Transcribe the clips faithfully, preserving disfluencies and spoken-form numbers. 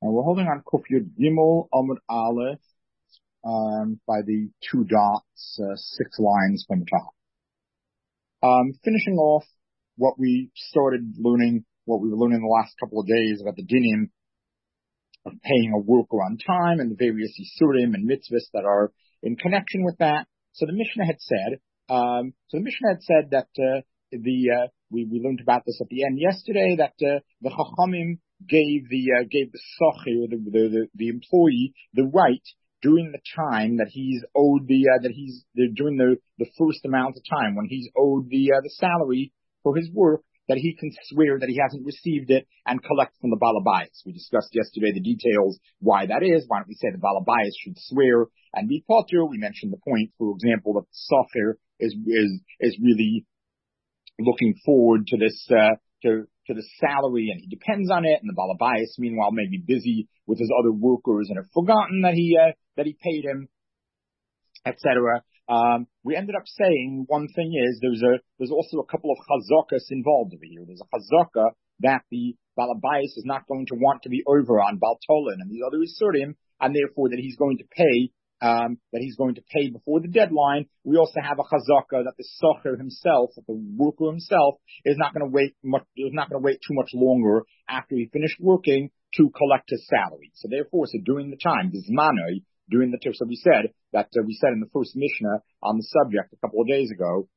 And we're holding on Kuf Yud Gimel Amud Aleph um, by the two dots, uh, six lines from the top. Um, finishing off what we started learning, what we were learning the last couple of days about the dinim of paying a worker on time and the various isurim and mitzvahs that are in connection with that. So the Mishnah had said, um, so the Mishnah had said that uh, the uh, we we learned about this at the end yesterday that uh, the Chachamim gave the uh, gave the sochi, the, the the the employee, the right during the time that he's owed the uh, that he's during the the first amount of time when he's owed the uh, the salary for his work, that he can swear that he hasn't received it and collect from the balabayas. We discussed yesterday the details why that is. Why don't we say the balabayas should swear and be potter? We mentioned the point, for example, that the socher is is is really looking forward to this uh, to to the salary, and he depends on it. And the balabayas, meanwhile, may be busy with his other workers and have forgotten that he uh, that he paid him, et cetera. Um, we ended up saying one thing is there's a there's also a couple of chazakas involved over here. There's a chazaka that the balabayas is not going to want to be over on Baltolin and the other isurim, and therefore that he's going to pay um, that he's going to pay before the deadline. We also have a chazaka that the socher himself, that the worker himself, is not going to wait much is not going to wait too much longer after he finished working to collect his salary. So therefore, so during the time, the zmanoi, during the so we said that uh, we said in the first Mishnah on the subject a couple of days ago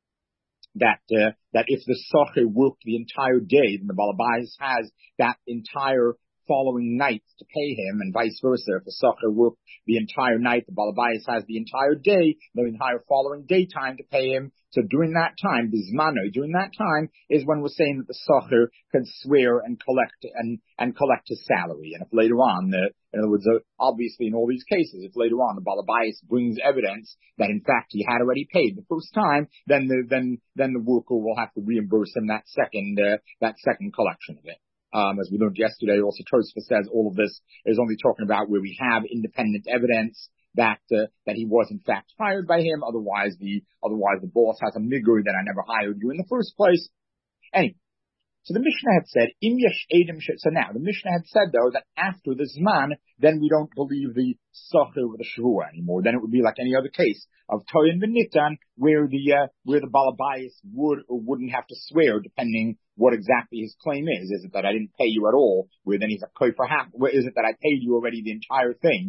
that uh, that if the socher worked the entire day, then the balabayas has that entire following night to pay him, and vice versa. If the socher worked the entire night, the balabayas has the entire day, the entire following daytime to pay him. So during that time, bizmano, during that time is when we're saying that the socher can swear and collect and and collect his salary. And if later on, the, in other words, uh, obviously in all these cases, if later on the balabayas brings evidence that in fact he had already paid the first time, then the then then the worker will have to reimburse him that second uh, that second collection of it. Um, as we learned yesterday, also Tosfos says all of this is only talking about where we have independent evidence that uh, that he was in fact hired by him. Otherwise, the otherwise the boss has a migur that I never hired you in the first place. Anyway, so the Mishnah had said, Im yesh edim sh-. So now the Mishnah had said though that after the zman, then we don't believe the socher or the shavua anymore. Then it would be like any other case of toyin v'nitan, where the uh, where the balabayas would or wouldn't have to swear, depending what exactly his claim is. Is it that I didn't pay you at all? Where then he's a kofer hak? Where is it that I paid you already the entire thing?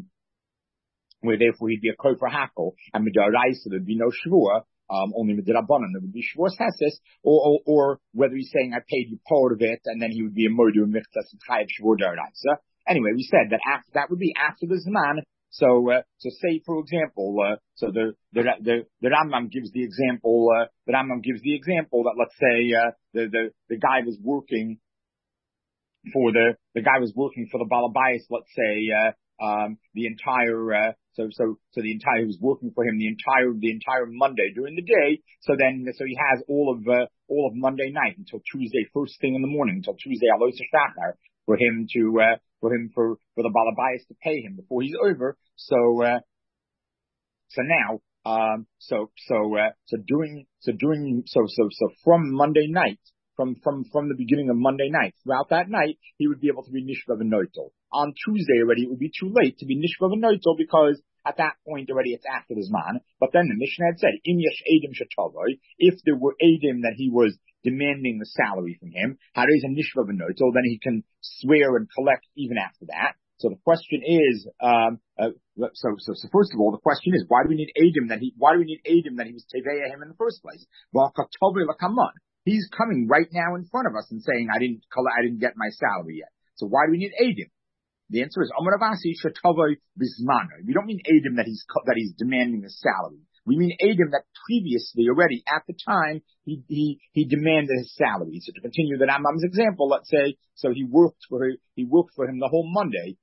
Where therefore he'd be a kofer hakel, and midaraisa there'd be no shavua. Um, only Midrabanan, there would be Shavuos Heses, or, or, or whether he's saying I paid you part of it, and then he would be a Modu and Michtas and Chayav Shavuot Daraisa. Anyway, we said that after, that would be after the Zman. So, uh, so say, for example, uh, so the, the, the, the Rambam gives the example, uh, the Rambam gives the example that let's say, uh, the, the, the guy was working for the, the guy was working for the Balabayas, let's say, uh, um, the entire, uh, so, so, so the entire, he was working for him the entire, the entire Monday during the day. So then, so he has all of, uh, all of Monday night until Tuesday, first thing in the morning, until Tuesday, Alois Shachar, for him to, uh, for him, for, for the Balabayas to pay him before he's over. So, uh, so now, um, so, so, uh, so doing, so doing, so, so, so from Monday night, From, from, from the beginning of Monday night, throughout that night, he would be able to be Nishva V'Noitel. On Tuesday already, it would be too late to be Nishva V'Noitel because at that point already it's after the Zman. But then the Mishnah had said, Im yesh edim shetavoi, if there were edim that he was demanding the salary from him, how is a Nishva V'Noitel, then he can swear and collect even after that. So the question is, um, uh, so, so, so first of all, the question is, why do we need edim that he, why do we need edim that he was teveya him in the first place? Well, he's coming right now in front of us and saying, I didn't, I didn't get my salary yet. So why do we need edim? The answer is, Amar Avasi shetavoi bismano. We don't mean edim that he's, that he's demanding the salary. We mean edim that previously already at the time he, he, he demanded his salary. So to continue the Rambam's example, let's say, so he worked for, he worked for him the whole Monday.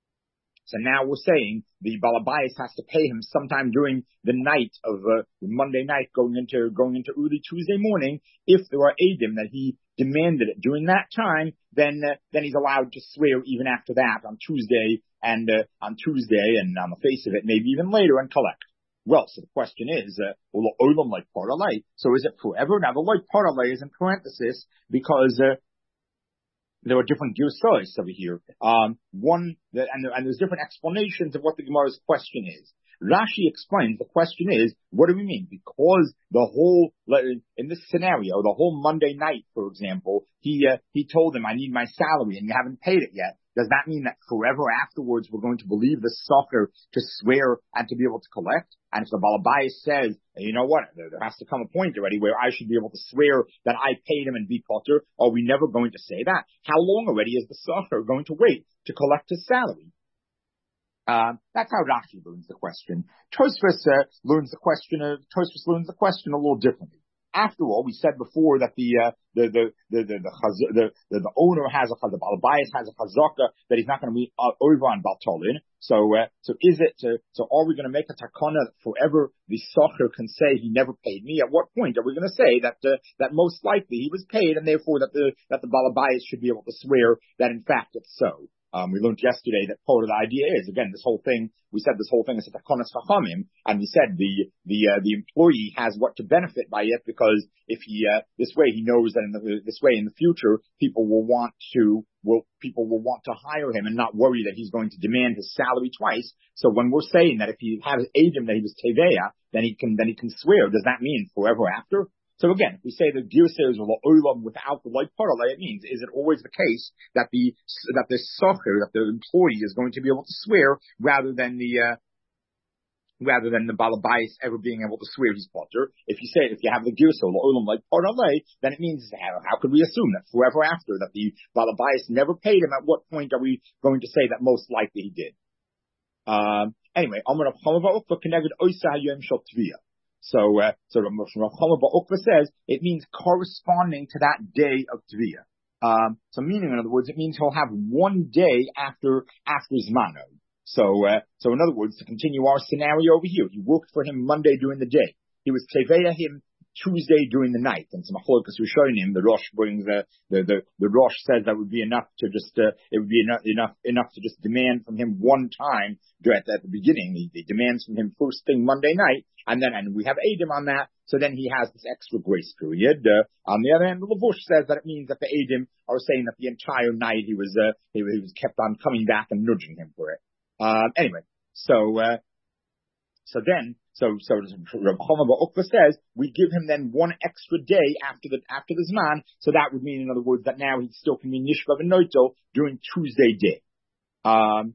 So now we're saying the Balabayas has to pay him sometime during the night of uh, Monday night going into going into early Tuesday morning. If there are edim that he demanded it during that time, then uh, then he's allowed to swear even after that on Tuesday and uh, on Tuesday and on the face of it, maybe even later, and collect. Well, so the question is, uh, well, olam like paralay. So is it forever? Now the like paralay is in parenthesis because uh, there are different girsos over here. Um, one, and, and there's different explanations of what the Gemara's question is. Rashi explains the question is, what do we mean? Because the whole, in this scenario, the whole Monday night, for example, he, uh, he told him, I need my salary and you haven't paid it yet. Does that mean that forever afterwards we're going to believe the sucker to swear and to be able to collect? And if the Balabayas says, you know what, there has to come a point already where I should be able to swear that I paid him and be potter, are we never going to say that? How long already is the sucker going to wait to collect his salary? Uh, that's how Rashi learns the question. Tosfos uh, learns the question. Uh, Tosfos learns the question a little differently. After all, we said before that the uh, the the the the the, the, the, the owner has a the Balabayas has a chazaka that he's not going to be uh, over on Baltolin. So uh, so is it uh, so are we going to make a takana that forever the socher can say he never paid me? At what point are we going to say that uh, that most likely he was paid and therefore that the that the Balabayas should be able to swear that in fact it's so? Um, we learned yesterday that part of the idea is, again, this whole thing, we said this whole thing is a takonas chachamim, and we said the, the, uh, the employee has what to benefit by it because if he, uh, this way he knows that in the, this way in the future, people will want to, will, people will want to hire him and not worry that he's going to demand his salary twice. So when we're saying that if he has agent that he was teveya, then he can, then he can swear, does that mean forever after? So again, if we say the girsos or olam without the light parallel, it means, is it always the case that the, that the socher, that the employee is going to be able to swear rather than the, uh, rather than the Balabayas ever being able to swear he's potter? If you say, if you have the girso, the olam light parallel, then it means, how, how could we assume that forever after, that the Balabayas never paid him? At what point are we going to say that most likely he did? Um, anyway, Amar Rav Chama bar Ukva keneged oisa hayom shel tviyah. So, uh, so Rav Chama bar Ukva says it means corresponding to that day of Tviyah. Um, so meaning, in other words, it means he'll have one day after, after Zmano. So, uh, so in other words, to continue our scenario over here, he worked for him Monday during the day. He was Teveya him Tuesday during the night. And some Machlokas were showing him, the Rosh brings, uh, the, the, the Rosh says that would be enough to just, uh, it would be enough, enough, enough to just demand from him one time at, at the beginning. He, he demands from him first thing Monday night. And then, and we have Adam on that, so then he has this extra grace period. Uh, on the other hand, the Levush says that it means that the Adam are saying that the entire night he was, uh, he, he was kept on coming back and nudging him for it. Uh, anyway, so, uh, so then, so, so Rav Chama bar Ukva says, we give him then one extra day after the, after the Zman, so that would mean, in other words, that now he still can be Nishba v'Noito during Tuesday day. Um,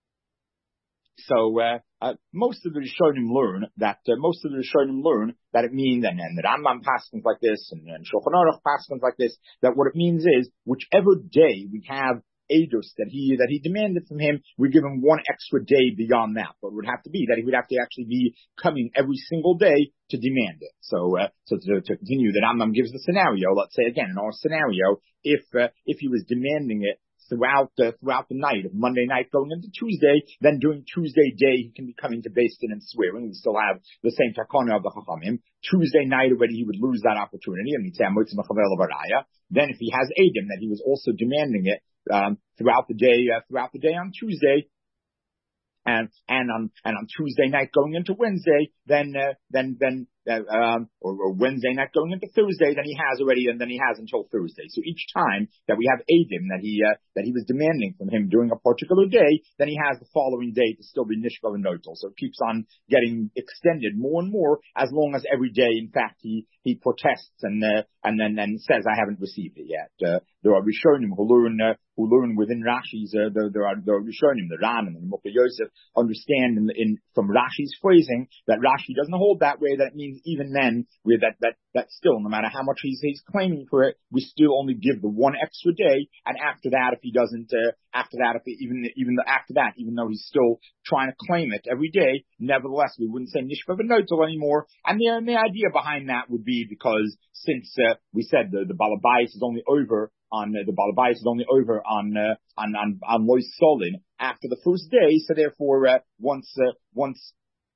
So, uh, uh, most of the Rishonim learn that, uh, most of the Rishonim learn that it means, and, and the Rambam paskins like this, and, and Shulchan Aruch paskins like this, that what it means is, whichever day we have Eidos that he, that he demanded from him, we give him one extra day beyond that. But it would have to be that he would have to actually be coming every single day to demand it. So, uh, so to, to continue, the Rambam gives the scenario, let's say again, in our scenario, if, uh, if he was demanding it throughout the, throughout the night of Monday night going into Tuesday, then during Tuesday day, he can be coming to Beis Din and swearing. We still have the same takana of the Chachamim. Tuesday night already, he would lose that opportunity, and he'd say, then if he has Adam, that he was also demanding it, um, throughout the day, uh, throughout the day on Tuesday, and, and on, and on Tuesday night going into Wednesday, then, uh, then, then, uh, um, or, or Wednesday night going into Thursday, then he has already, and then he has until Thursday. So each time that we have Adam that he, uh, that he was demanding from him during a particular day, then he has the following day to still be Nishba v'Notel. So it keeps on getting extended more and more as long as every day, in fact, he, he protests and, uh, and then, then says, I haven't received it yet. Uh, there are Rishonim who learn, uh, who learn within Rashi's, uh, there, there are, there are Rishonim, the Ran and the Mukha Yosef, understand in, in, from Rashi's phrasing that Rashi doesn't hold that way, that it means even then, with that, that, that still, no matter how much he's, he's claiming for it, we still only give the one extra day, and after that, if he doesn't, uh, after that, if he, even, even after that, even though he's still trying to claim it every day, nevertheless, we wouldn't say Nishba v'Notel anymore, and the, and the idea behind that would be because since, uh, we said the, the Balabais is only over on, uh, the Balabais is only over on, uh, on, on, on Lois Solin after the first day, so therefore, uh, once, uh, once,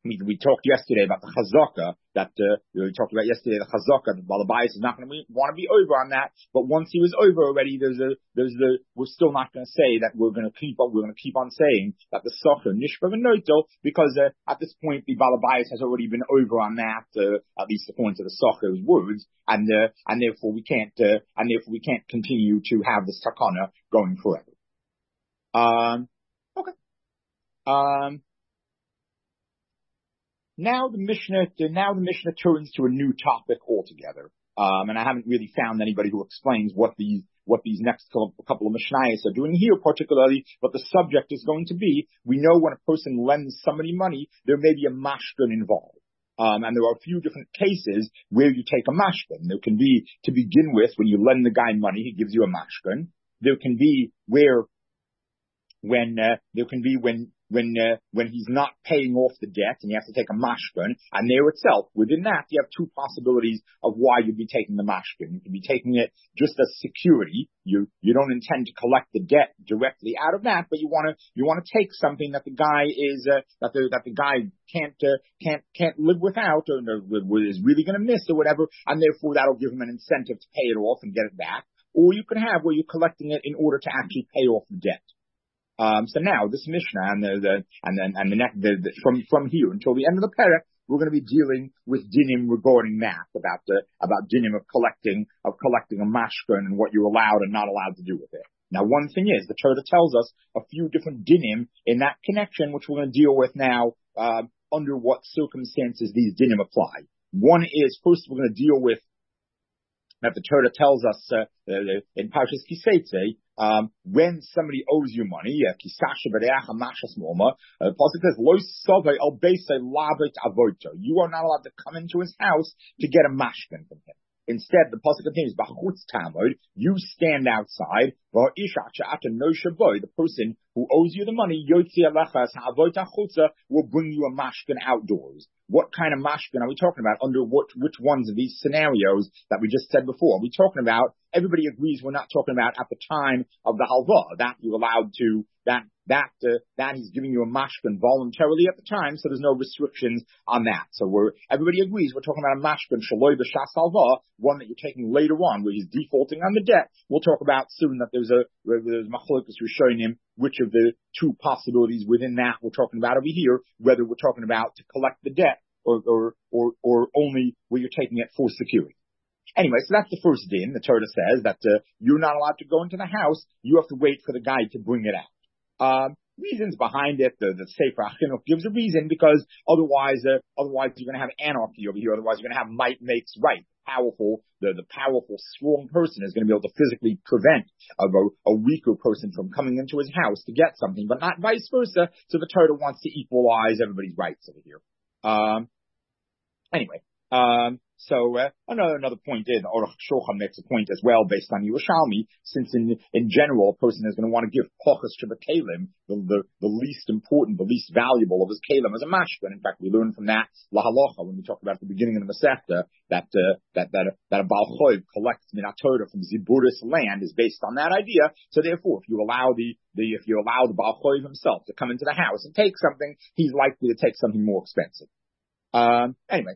We, we talked yesterday about the chazaka that uh, we talked about yesterday. The chazaka, the balabais is not going to want to be over on that. But once he was over already, there's a there's the we're still not going to say that we're going to keep on we're going to keep on saying that the socher nishba v'noito, because uh, at this point the balabais has already been over on that, uh, at least according to the socher's words, and uh, and therefore we can't uh, and therefore we can't continue to have the sakana going forever. Um, okay. Um. Now the Mishnah, now the Mishnah turns to a new topic altogether. Um, and I haven't really found anybody who explains what these, what these next couple of Mishnayos are doing here, particularly what the subject is going to be. We know when a person lends somebody money, there may be a mashkin involved. Um, and there are a few different cases where you take a mashkin. There can be, to begin with, when you lend the guy money, he gives you a mashkin. There can be where, when, uh, there can be when, when uh, when he's not paying off the debt and you have to take a mashkin, and there itself, within that, you have two possibilities of why you'd be taking the mashkin. You could be taking it just as security. You you don't intend to collect the debt directly out of that, but you want to you want to take something that the guy is uh, that the that the guy can't uh, can't can't live without, or, or is really going to miss or whatever, and therefore that'll give him an incentive to pay it off and get it back. Or you can have where you're collecting it in order to actually pay off the debt. Um, so now this Mishnah and the, the and then and the next the, the, from from here until the end of the parak, we're going to be dealing with dinim regarding that, about the about dinim of collecting of collecting a mashkin and what you're allowed and not allowed to do with it. Now, one thing is the Torah tells us a few different dinim in that connection, which we're going to deal with now. Uh, under what circumstances these dinim apply. One is, first we're going to deal with that the Torah tells us uh, uh, in Parshas Kiseitze, um, when somebody owes you money, Kisasha B'reach HaMashas Moma, the pasuk says, Lo Sovei Al Beisei Lavet Avoto. You are not allowed to come into his house to get a mashkin from him. Instead, the pasuk continues, B'chutz Tamod, you stand outside, the person who owes you the money, Yotzi Alechas Ha'avot HaChutza, will bring you a mashkin outdoors. What kind of mashkin are we talking about? Under what, which ones of these scenarios that we just said before? Are we talking about, everybody agrees we're not talking about at the time of the halva, that you're allowed to, that, that, uh, that he's giving you a mashkin voluntarily at the time, so there's no restrictions on that. So we're, everybody agrees we're talking about a mashkin, shaloi b'shas halva, one that you're taking later on, where he's defaulting on the debt. We'll talk about soon that there's a, there's machlokas who's showing him which of the two possibilities within that we're talking about over here, whether we're talking about to collect the debt or, or, or, or only where you're taking it for security. Anyway, so that's the first din. The Torah says that uh, you're not allowed to go into the house. You have to wait for the guy to bring it out. Um, reasons behind it, the, the Sefer HaChinuch gives a reason, because otherwise, uh, otherwise you're going to have anarchy over here. Otherwise, you're going to have might makes right. Powerful, the, the powerful, strong person is going to be able to physically prevent a, a weaker person from coming into his house to get something, but not vice versa. So the Torah wants to equalize everybody's rights over here. Um, anyway, um, so uh, another another point is, Aruch Shulchan makes a point as well based on Yerushalmi, since in in general a person is going to want to give Pachas to the Kalim, the, the the least important, the least valuable of his Kalim as a mashkin. In fact, we learn from that Lahalocha when we talked about at the beginning of the Masechta that uh, that that that a Baal Choiv collects Minat Torah from Ziburis land is based on that idea. So therefore, if you allow the the if you allow the Baal Choiv himself to come into the house and take something, he's likely to take something more expensive. Um, anyway.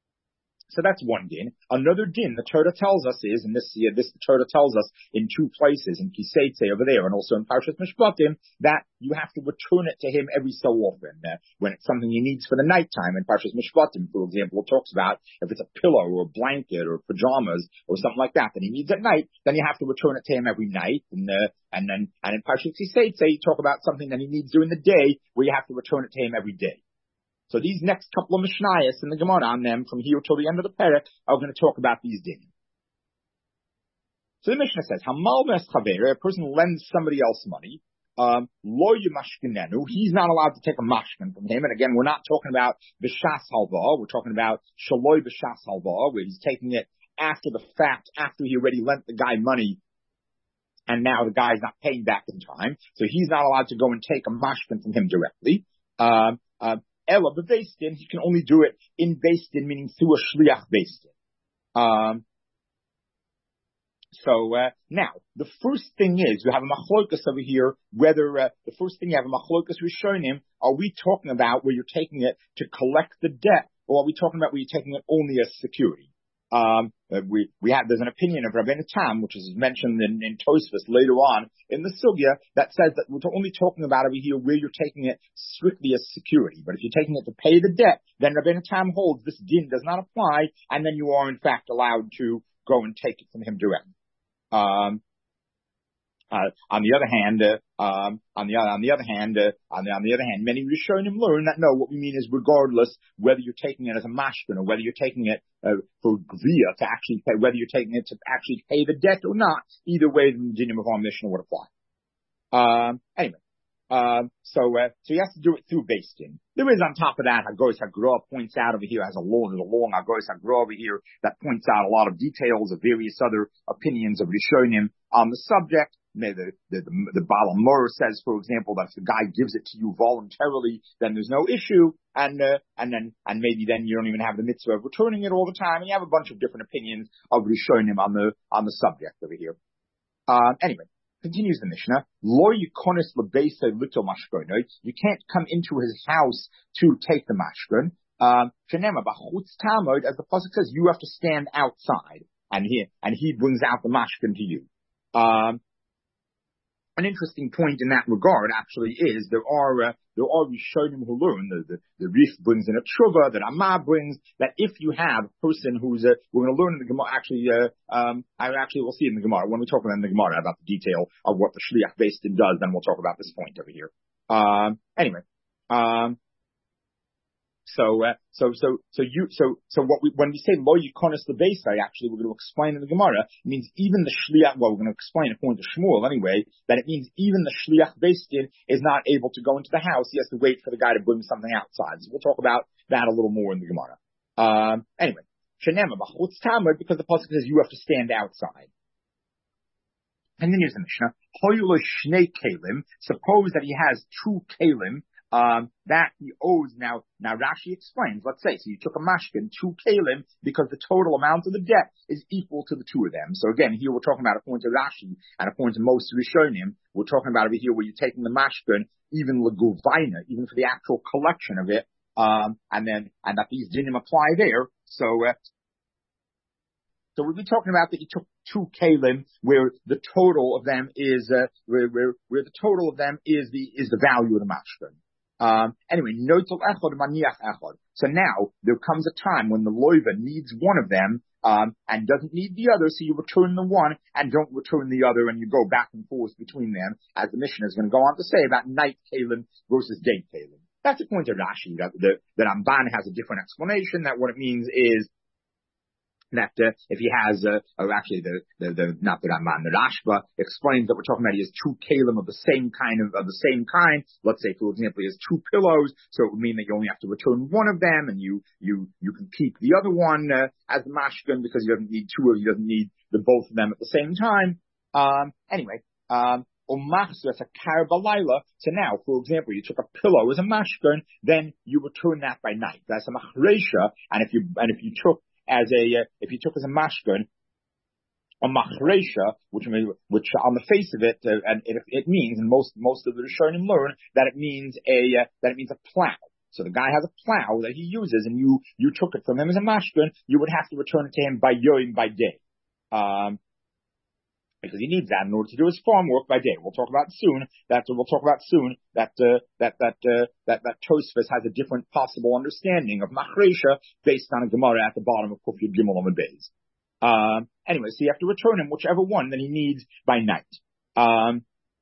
So that's one din. Another din the Torah tells us is, and this uh, this the Torah tells us in two places, in Kiseitze over there, and also in Parshas Mishpatim, that you have to return it to him every so often. Uh, when it's something he needs for the nighttime, in Parshas Mishpatim, for example, it talks about if it's a pillow or a blanket or pajamas or something like that that he needs at night, then you have to return it to him every night. And uh, and then and in Parshas Kiseitze, you talk about something that he needs during the day, where you have to return it to him every day. So these next couple of Mishnayos in the Gemara on them, from here till the end of the parak, are going to talk about these dinim. So the Mishnah says, Hamal mes chaver, a person lends somebody else money, um, lo yimashkinenu, he's not allowed to take a mashkin from him. And again, we're not talking about b'shas halva, we're talking about shaloi b'shas halva, where he's taking it after the fact, after he already lent the guy money, and now the guy's not paying back in time. So he's not allowed to go and take a mashkin from him directly. Um, uh, Ella, but based in, he can only do it in based in, meaning through a shliach based in. Um, So uh, now, the first thing is, you have a machlokas over here, whether, uh, the first thing you have a machlokas rishonim, are we talking about where you're taking it to collect the debt, or are we talking about where you're taking it only as security? Um, uh, we, we have, there's an opinion of Rabbeinu Tam, which is mentioned in, in Tosfos later on in the Sugya, that says that we're only talking about over here where you're taking it strictly as security. But if you're taking it to pay the debt, then Rabbeinu Tam holds this din does not apply, and then you are in fact allowed to go and take it from him directly. Um, Uh, on the other hand, uh, um, on the on the other hand, uh, on the on the other hand, many Rishonim learn that no, what we mean is regardless whether you're taking it as a mashkin or whether you're taking it uh, for gvia to actually pay, whether you're taking it to actually pay the debt or not, either way, the dinim of our Mishnah would apply. Um, anyway, um, so uh, so he has to do it through Beis Din. There is on top of that, Hagos Hagra points out over here has a long, there's a long Hagos Hagra over here that points out a lot of details of various other opinions of Rishonim on the subject. The, the, the, the Baal HaMor says, for example, that if the guy gives it to you voluntarily, then there's no issue, and uh, and then and maybe then you don't even have the mitzvah of returning it all the time. And you have a bunch of different opinions of Rishonim on the on the subject over here. Uh, anyway, continues the Mishnah. Lo yikonis lebeisei little mashkon. You can't come into his house to take the mashkon. Shenema b'chutz tamod, as the pasuk says, you have to stand outside, and he and he brings out the mashkon to you. Um, An interesting point in that regard actually is there are uh, there are Rishonim who learn, the, the, the Rif brings in a tshuva, that Amma brings, that if you have a person who's, uh, we're going to learn in the Gemara, actually, uh, um, I actually will see in the Gemara, when we talk about in the Gemara about the detail of what the Shliach Beis Din does, then we'll talk about this point over here. Um, anyway, um, So, uh, so, so, so you, so, so what we, when we say lo yikonis lebeisai, actually we're going to explain in the Gemara, it means even the shliach, well, we're going to explain according to Shmuel anyway, that it means even the shliach Beis Din is not able to go into the house. He has to wait for the guy to bring something outside. So we'll talk about that a little more in the Gemara. Um, anyway, shenema b'chutz tamud, because the pasuk says you have to stand outside. And then here's the Mishnah. Hoyu lo shnei kelim. Suppose that he has two kelim. Um, that he owes now, now Rashi explains, let's say, so you took a mashkin, two kalim, because the total amount of the debt is equal to the two of them. So again, here we're talking about according to Rashi, and according to most Rishonim, we're talking about over here where you're taking the mashkin, even leguvaina, even for the actual collection of it, um, and then, and that these dinim apply there. So, uh, So we'll be talking about that you took two kalim where the total of them is, uh, where, where, where the total of them is the, is the value of the mashkin. Um, anyway, notel echad maniach echad. So now there comes a time when the loiva needs one of them, um, and doesn't need the other, so you return the one and don't return the other, and you go back and forth between them, as the Mishnah is going to go on to say about night kalim versus day kalim. That's according to Rashi. That the that Ramban has a different explanation. That what it means is that uh, if he has, uh, or actually the, the, the, not the Ramban, the Rashba explains that we're talking about he has two kalim of the same kind of, of the same kind. Let's say, for example, he has two pillows, so it would mean that you only have to return one of them, and you, you, you can keep the other one, uh, as the mashkin, because he doesn't need two of, he doesn't need the both of them at the same time. Um, anyway, um, so now, for example, you took a pillow as a mashkin, then you return that by night. That's a machresha, and if you, and if you took as a, uh, if you took as a mashkin, a machresha, which, which on the face of it, uh, and it, it means, and most, most of the Rishonim learn, that it means a, uh, that it means a plow. So the guy has a plow that he uses, and you, you took it from him as a mashkin, you would have to return it to him by yoim, by day. Um, because he needs that in order to do his farm work by day. We'll talk about soon that uh, we'll talk about soon that uh, that that uh, that that Tosfos has a different possible understanding of machresha based on a Gemara at the bottom of Kuf Yud Gimel Amud Beis. Um, anyway, so you have to return him whichever one that he needs by night. Um,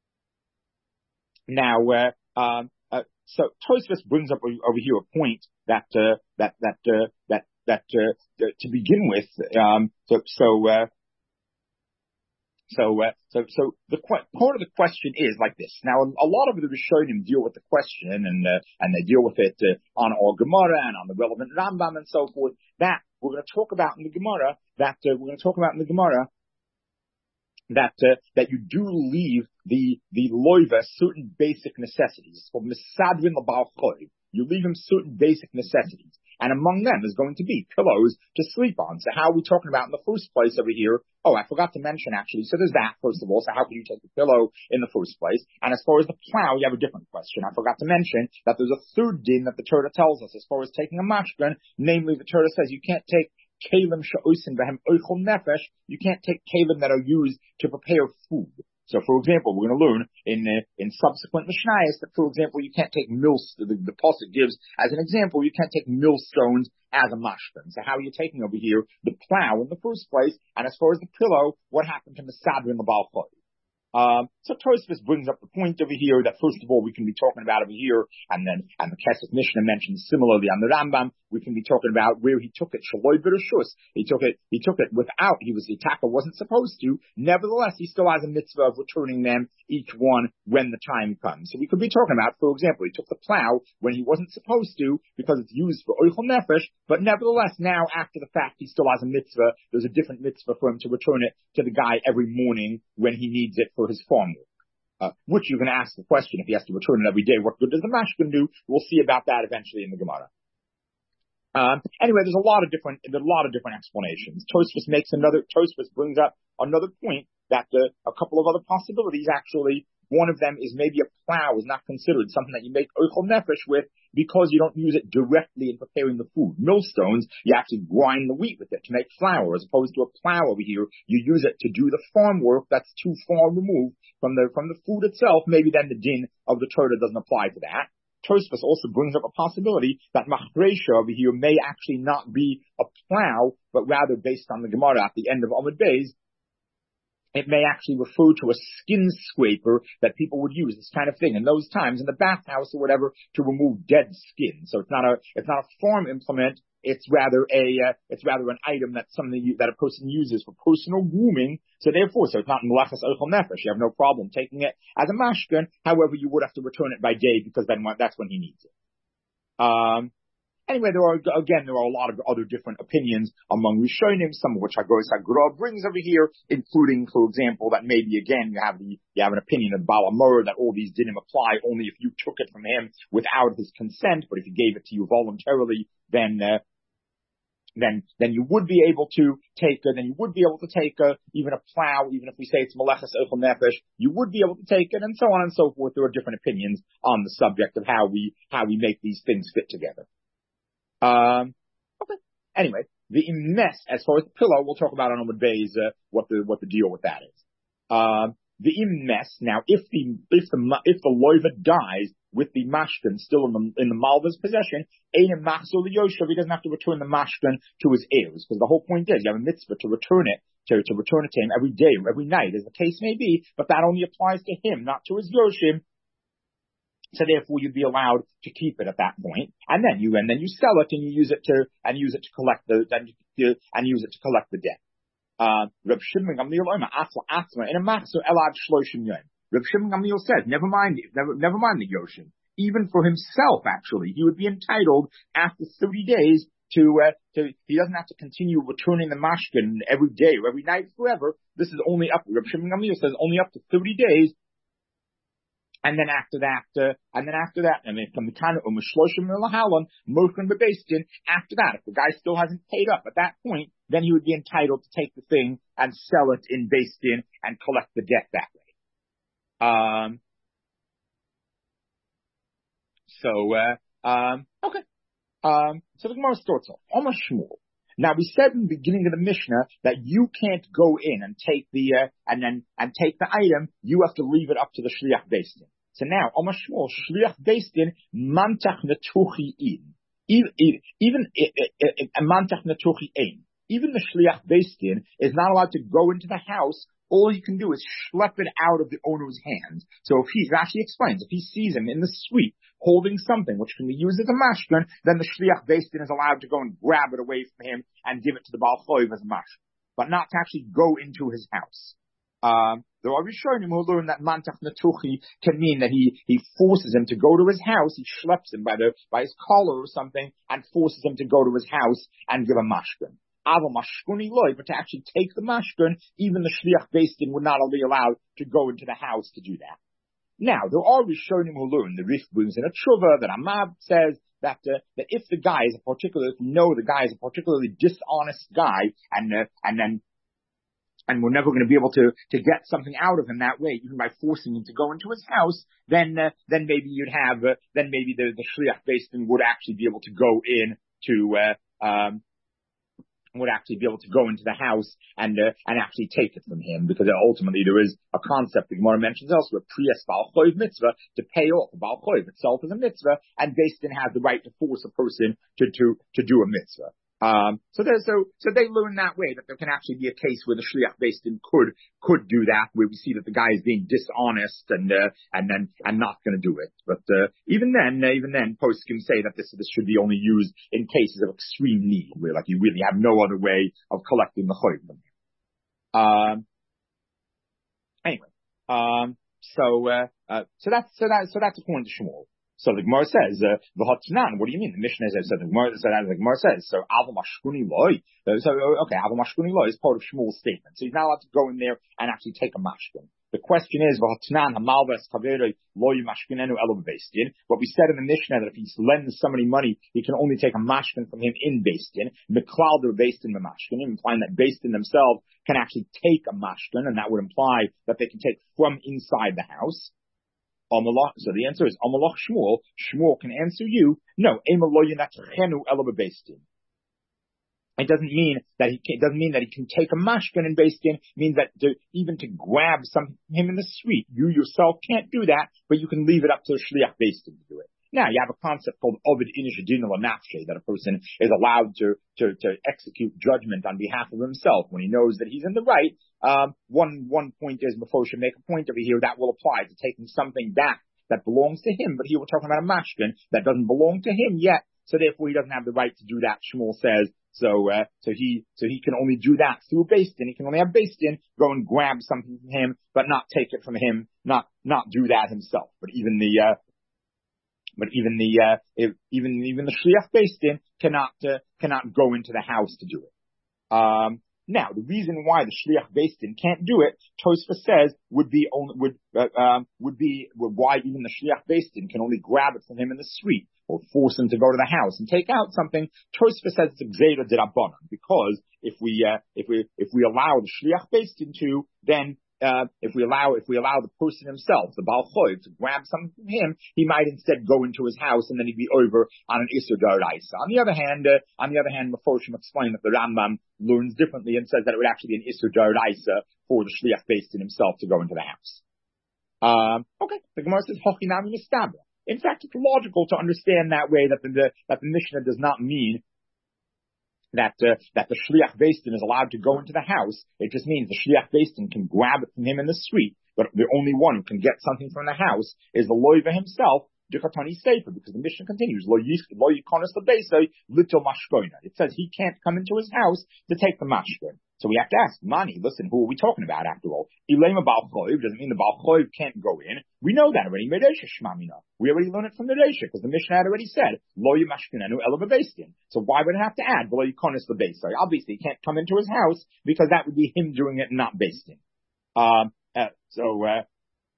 now, uh, um, uh, so Tosfos brings up over here a point that uh, that that uh, that that uh, to begin with. Um, so so. Uh, So, uh, so, so the qu- part of the question is like this. Now, a lot of the Rishonim deal with the question, and uh, and they deal with it uh, on our Gemara and on the relevant Rambam and so forth. That we're going to talk about in the Gemara. That uh, we're going to talk about in the Gemara. That uh, that you do leave the the loiva certain basic necessities. It's called misadrin l'bal choy. You leave him certain basic necessities. and among them is going to be pillows to sleep on. So how are we talking about in the first place over here? Oh, I forgot to mention actually. So there's that, first of all. So how can you take the pillow in the first place? And as far as the plow, you have a different question. I forgot to mention that there's a third din that the Torah tells us as far as taking a mashkin. Namely, the Torah says you can't take kalim she'osin behem oichol nefesh. You can't take kalim that are used to prepare food. So, for example, we're going to learn in uh, in subsequent Mishnayos that, for example, you can't take mill. The, the pasuk gives as an example, you can't take millstones as a mashkin. So, how are you taking over here the plow in the first place? And as far as the pillow, what happened to the sadr and the Baal Chai? Um, so Tosfos brings up the point over here that first of all we can be talking about over here, and then and the Kesef Mishnah mentions similarly on the Rambam. We can be talking about where he took it. Shaloi b'reshus. He took it. He took it without. He was the attacker wasn't supposed to. Nevertheless, he still has a mitzvah of returning them each one when the time comes. So we could be talking about, for example, he took the plow when he wasn't supposed to because it's used for oichel nefesh. But nevertheless, now after the fact, he still has a mitzvah. There's a different mitzvah for him to return it to the guy every morning when he needs it for his farm work. Uh, which you can ask the question if he has to return it every day. What good does the mashkin do? We'll see about that eventually in the Gemara. Um, anyway, there's a lot of different, there's a lot of different explanations. Tosfos makes another, Tosfos brings up another point that the, a couple of other possibilities actually, one of them is maybe a plow is not considered something that you make oichel nefesh with because you don't use it directly in preparing the food. Millstones, you actually grind the wheat with it to make flour as opposed to a plow over here. You use it to do the farm work that's too far removed from the, from the food itself. Maybe then the din of the Torah doesn't apply to that. Tosfos also brings up a possibility that machresha over here may actually not be a plow, but rather based on the Gemara at the end of Amud Beis, it may actually refer to a skin scraper that people would use, this kind of thing in those times in the bathhouse or whatever to remove dead skin. So it's not a it's not a farm implement. It's rather a uh, it's rather an item that's something you, that a person uses for personal grooming. So therefore, so it's not melachas oichel nefesh. You have no problem taking it as a mashkin. However, you would have to return it by day because then that's when he needs it. Um. Anyway, there are, again, there are a lot of other different opinions among Rishonim, some of which Hagoros HaGra brings over here, including, for example, that maybe, again, you have the, you have an opinion of Baal Amor that all these didn't apply only if you took it from him without his consent, but if he gave it to you voluntarily, then, uh, then, then you would be able to take, uh, then you would be able to take, uh, even a plow, even if we say it's Melechas Oichel Nefesh, you would be able to take it, and so on and so forth. There are different opinions on the subject of how we, how we make these things fit together. Um, okay. Anyway, the mess, as far as the pillow, we'll talk about on Amud Beis, uh, what the, what the deal with that is. Um, the mess, now, if the, if the, if the loiva dies with the mashkin still in the, in the malva's possession, Ein Machzor L'Yoshev, he doesn't have to return the mashkin to his heirs, because the whole point is, you have a mitzvah to return it, to, to return it to him every day or every night, as the case may be, but that only applies to him, not to his Yoshim. So therefore, you'd be allowed to keep it at that point, and then you and then you sell it and you use it to and use it to collect the and, you, and use it to collect the debt. Uh, Reb Shimon Gamliel in a machzor elad shloshim yom. Reb Shimon Gamliel says, never mind, never never mind the yoshim. Even for himself, actually, he would be entitled after thirty days to uh, to. He doesn't have to continue returning the mashkin every day or every night forever. This is only up. Reb Shimon Gamliel says only up to thirty days. And then after that, uh, and then after that, and then from the kind of umeshloshim lahalon, mochrin bebeistin. After that, if the guy still hasn't paid up at that point, then he would be entitled to take the thing and sell it in beistin and collect the debt that way. Um. So, uh, um, okay. Um. So the Gemara starts off. Omar Shmuel. Now we said in the beginning of the Mishnah that you can't go in and take the uh, and then and take the item. You have to leave it up to the shliach beistin. So now, Omar Shmuel, shliach beistin mantach netuchi in. Even mantach netuchi ein. Even the shliach beistin is not allowed to go into the house. All he can do is schlep it out of the owner's hands. So if he, Rashi explains, if he sees him in the suite holding something which can be used as a mashkin, then the shliach beistin is allowed to go and grab it away from him and give it to the Baal Choiv as a mashkin, but not to actually go into his house. Um, there are Rishonim who learn that mantach netuchi can mean that he, he forces him to go to his house, he schleps him by the, by his collar or something, and forces him to go to his house and give a mashkin. Ava mashkuni loy, but to actually take the mashkin, even the shliach beistin would not be allowed to go into the house to do that. Now, there are Rishonim who learn, the Rif brings in a tshuva, that Amab says that, uh, that if the guy is a particular, if we know the guy is a particularly dishonest guy, and, uh, and then, and we're never going to be able to, to get something out of him that way, even by forcing him to go into his house, then, uh, then maybe you'd have, uh, then maybe the, the Shliach Beis Din would actually be able to go in to, uh, um, would actually be able to go into the house and, uh, and actually take it from him, because ultimately there is a concept the Gemara mentions elsewhere, Priyas Baal Choiv mitzvah, to pay off. Baal Choiv itself is a mitzvah, and Beis Din has the right to force a person to, to, to do a mitzvah. Um, so there's, so, so they learn that way, that there can actually be a case where the Shliach Beis Din could, could do that, where we see that the guy is being dishonest and, uh, and then, and not gonna do it. But, uh, even then, uh, even then, poskim say that this, this should be only used in cases of extreme need, where like you really have no other way of collecting the choiv from him. Um, anyway, um, so, uh, uh, so that's, so that, so that's according to Shmuel. So the Gemara says, uh, "V'hatnan." What do you mean? The Mishnah says, so the Gemara, so the Gemara says, so Aval Mashkuni Loi. So okay, Aval Mashkuni Loi is part of Shmuel's statement. So he's not allowed to go in there and actually take a mashkin. The question is, "V'hatnan hamalves kaverei Loi mashkinenu elo Beis Din." What we said in the Mishnah, that if he lends somebody money, he can only take a mashkin from him in Beis Din. Meklal der Beis Din mashkin, implying that Beis Din themselves can actually take a mashkin, and that would imply that they can take from inside the house. So the answer is Amalach Shmuel. Shmuel can answer you. No, it doesn't mean that he can, it doesn't mean that he can take a mashkin in Beis Din. It means that to, even to grab some him in the street, you yourself can't do that, but you can leave it up to the Shliach Beis Din to do it. Now, you have a concept called Ovid Inish Din Nafshe, that a person is allowed to, to, to execute judgment on behalf of himself when he knows that he's in the right. Um, one, one point is, before we should make a point over here, that will apply to taking something back that belongs to him, but here we're talking about a mashkin that doesn't belong to him yet, so therefore he doesn't have the right to do that, Shmuel says. So, uh, so he, so he can only do that through Beis Din. He can only have Beis Din go and grab something from him, but not take it from him, not, not do that himself. But even the, uh, But even the uh, if, even even the Shliach Beis Din cannot uh, cannot go into the house to do it. Um, now, the reason why the Shliach Beis Din can't do it, Tosfos says, would be only would uh, um, would be would why even the Shliach Beis Din can only grab it from him in the street or force him to go to the house and take out something. Tosfos says it's a gzeira d'Rabbanan, because if we uh, if we if we allow the Shliach Beis Din to, then Uh, if we allow, if we allow the person himself, the Baal Choiv, to grab something from him, he might instead go into his house and then he'd be over on an Isur D'Oraisa. On the other hand, uh, on the other hand, Meforshim explained that the Rambam learns differently and says that it would actually be an Isur D'Oraisa for the Shliach Beis Din himself to go into the house. Um, okay, the Gemara says, Hochinami Mistabra. In fact, it's logical to understand that way that the, the that the Mishnah does not mean that uh, that the Shliach Beis Din is allowed to go into the house. It just means the Shliach Beis Din can grab it from him in the street, but the only one who can get something from the house is the loiva himself, Dikatani Sefer, because the Mishnah continues, Lo Yikonos L'Beisai Little Mashkoina. It says he can't come into his house to take the mashkin. So we have to ask, Mani, listen, who are we talking about after all? Ilema Baal Choiv doesn't mean the Baal Choiv can't go in. We know that already. Medesha Shmamina. We already learned it from the Resha, because the Mishnah had already said, Lo Yimashkinenu Ela Beis Din. So why would it have to add, Lo Yikonos L'Beisai? Obviously, he can't come into his house, because that would be him doing it, not Beis Din. Um, uh, so, uh,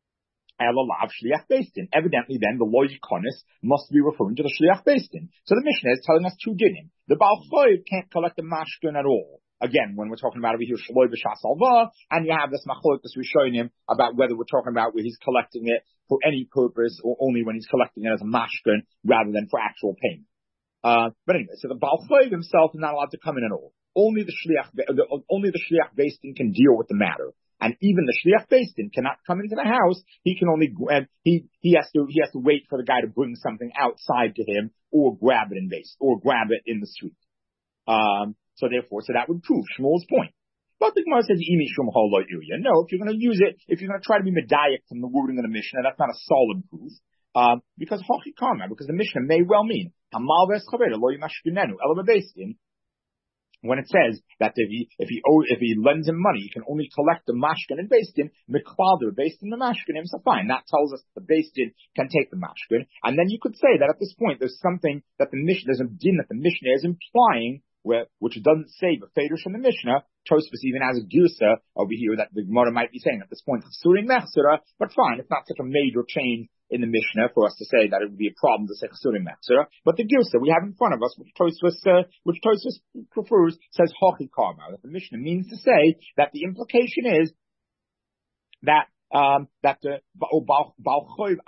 Shliach Beis Din. Evidently, then, the Lo Yikonis must be referring to the Shliach Beis Din. So the Mishnah is telling us two dinim. The Baal Choiv can't collect the mashkin at all. Again, when we're talking about over here, Shaloi B'Shas Alva, and you have this Machlokes we're showing him about whether we're talking about where he's collecting it for any purpose or only when he's collecting it as a mashkin rather than for actual payment. Uh, but anyway, so the Baal Choiv himself is not allowed to come in at all. Only the Shliach, only the Shliach Beis Din can deal with the matter. And even the Shliach Beis Din cannot come into the house. He can only, and he, he has to, he has to wait for the guy to bring something outside to him or grab it in base, or grab it in the street. Um, So therefore, so that would prove Shmuel's point. But the Gemara says, "Imi shum holo yuya." No, if you're going to use it, if you're going to try to be medayik from the wording of the Mishnah, that's not a solid proof. Um, because hochi kama, because the Mishnah may well mean hamal v'eschaveda lo yimashkinenu ela beis din. When it says that if he if he owes, if he lends him money, he can only collect the mashkin and Beis Din, mikvader Beis Din the mashkin. So fine, that tells us that the Beis Din can take the mashkin, and then you could say that at this point there's something that the Mishnah, there's a din that the Mishnah is implying where, which doesn't say Befedish from the Mishnah. Tosfos even has a Girsa over here that the Gemara might be saying at this point, Chasurim Mechsera, but fine, it's not such a major change in the Mishnah for us to say that it would be a problem to say Chasurim Mechsera. But the Girsa we have in front of us, which Tosfos, uh, which Tosfos prefers, says Hochi Karma. That the Mishnah means to say that the implication is that Um, that the Baal Choiv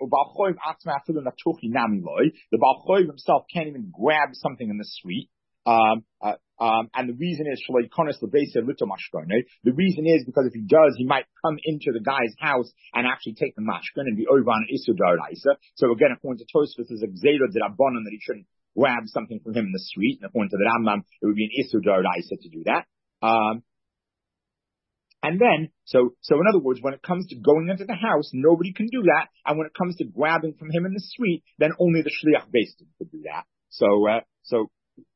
himself can't even grab something in the street. Um, uh, um, and the reason is, the reason is because if he does, he might come into the guy's house and actually take the mashkan and be over on Isur D'Oraisa. So again, according to Tosfos, there's a Gzeira D'Rabbanan that he shouldn't grab something from him in the street. And according to the Rambam, it would be an Isur D'Oraisa to do that. Um, And then, so, so in other words, when it comes to going into the house, nobody can do that. And when it comes to grabbing from him in the street, then only the Shliach Beis Din could do that. So, uh, so,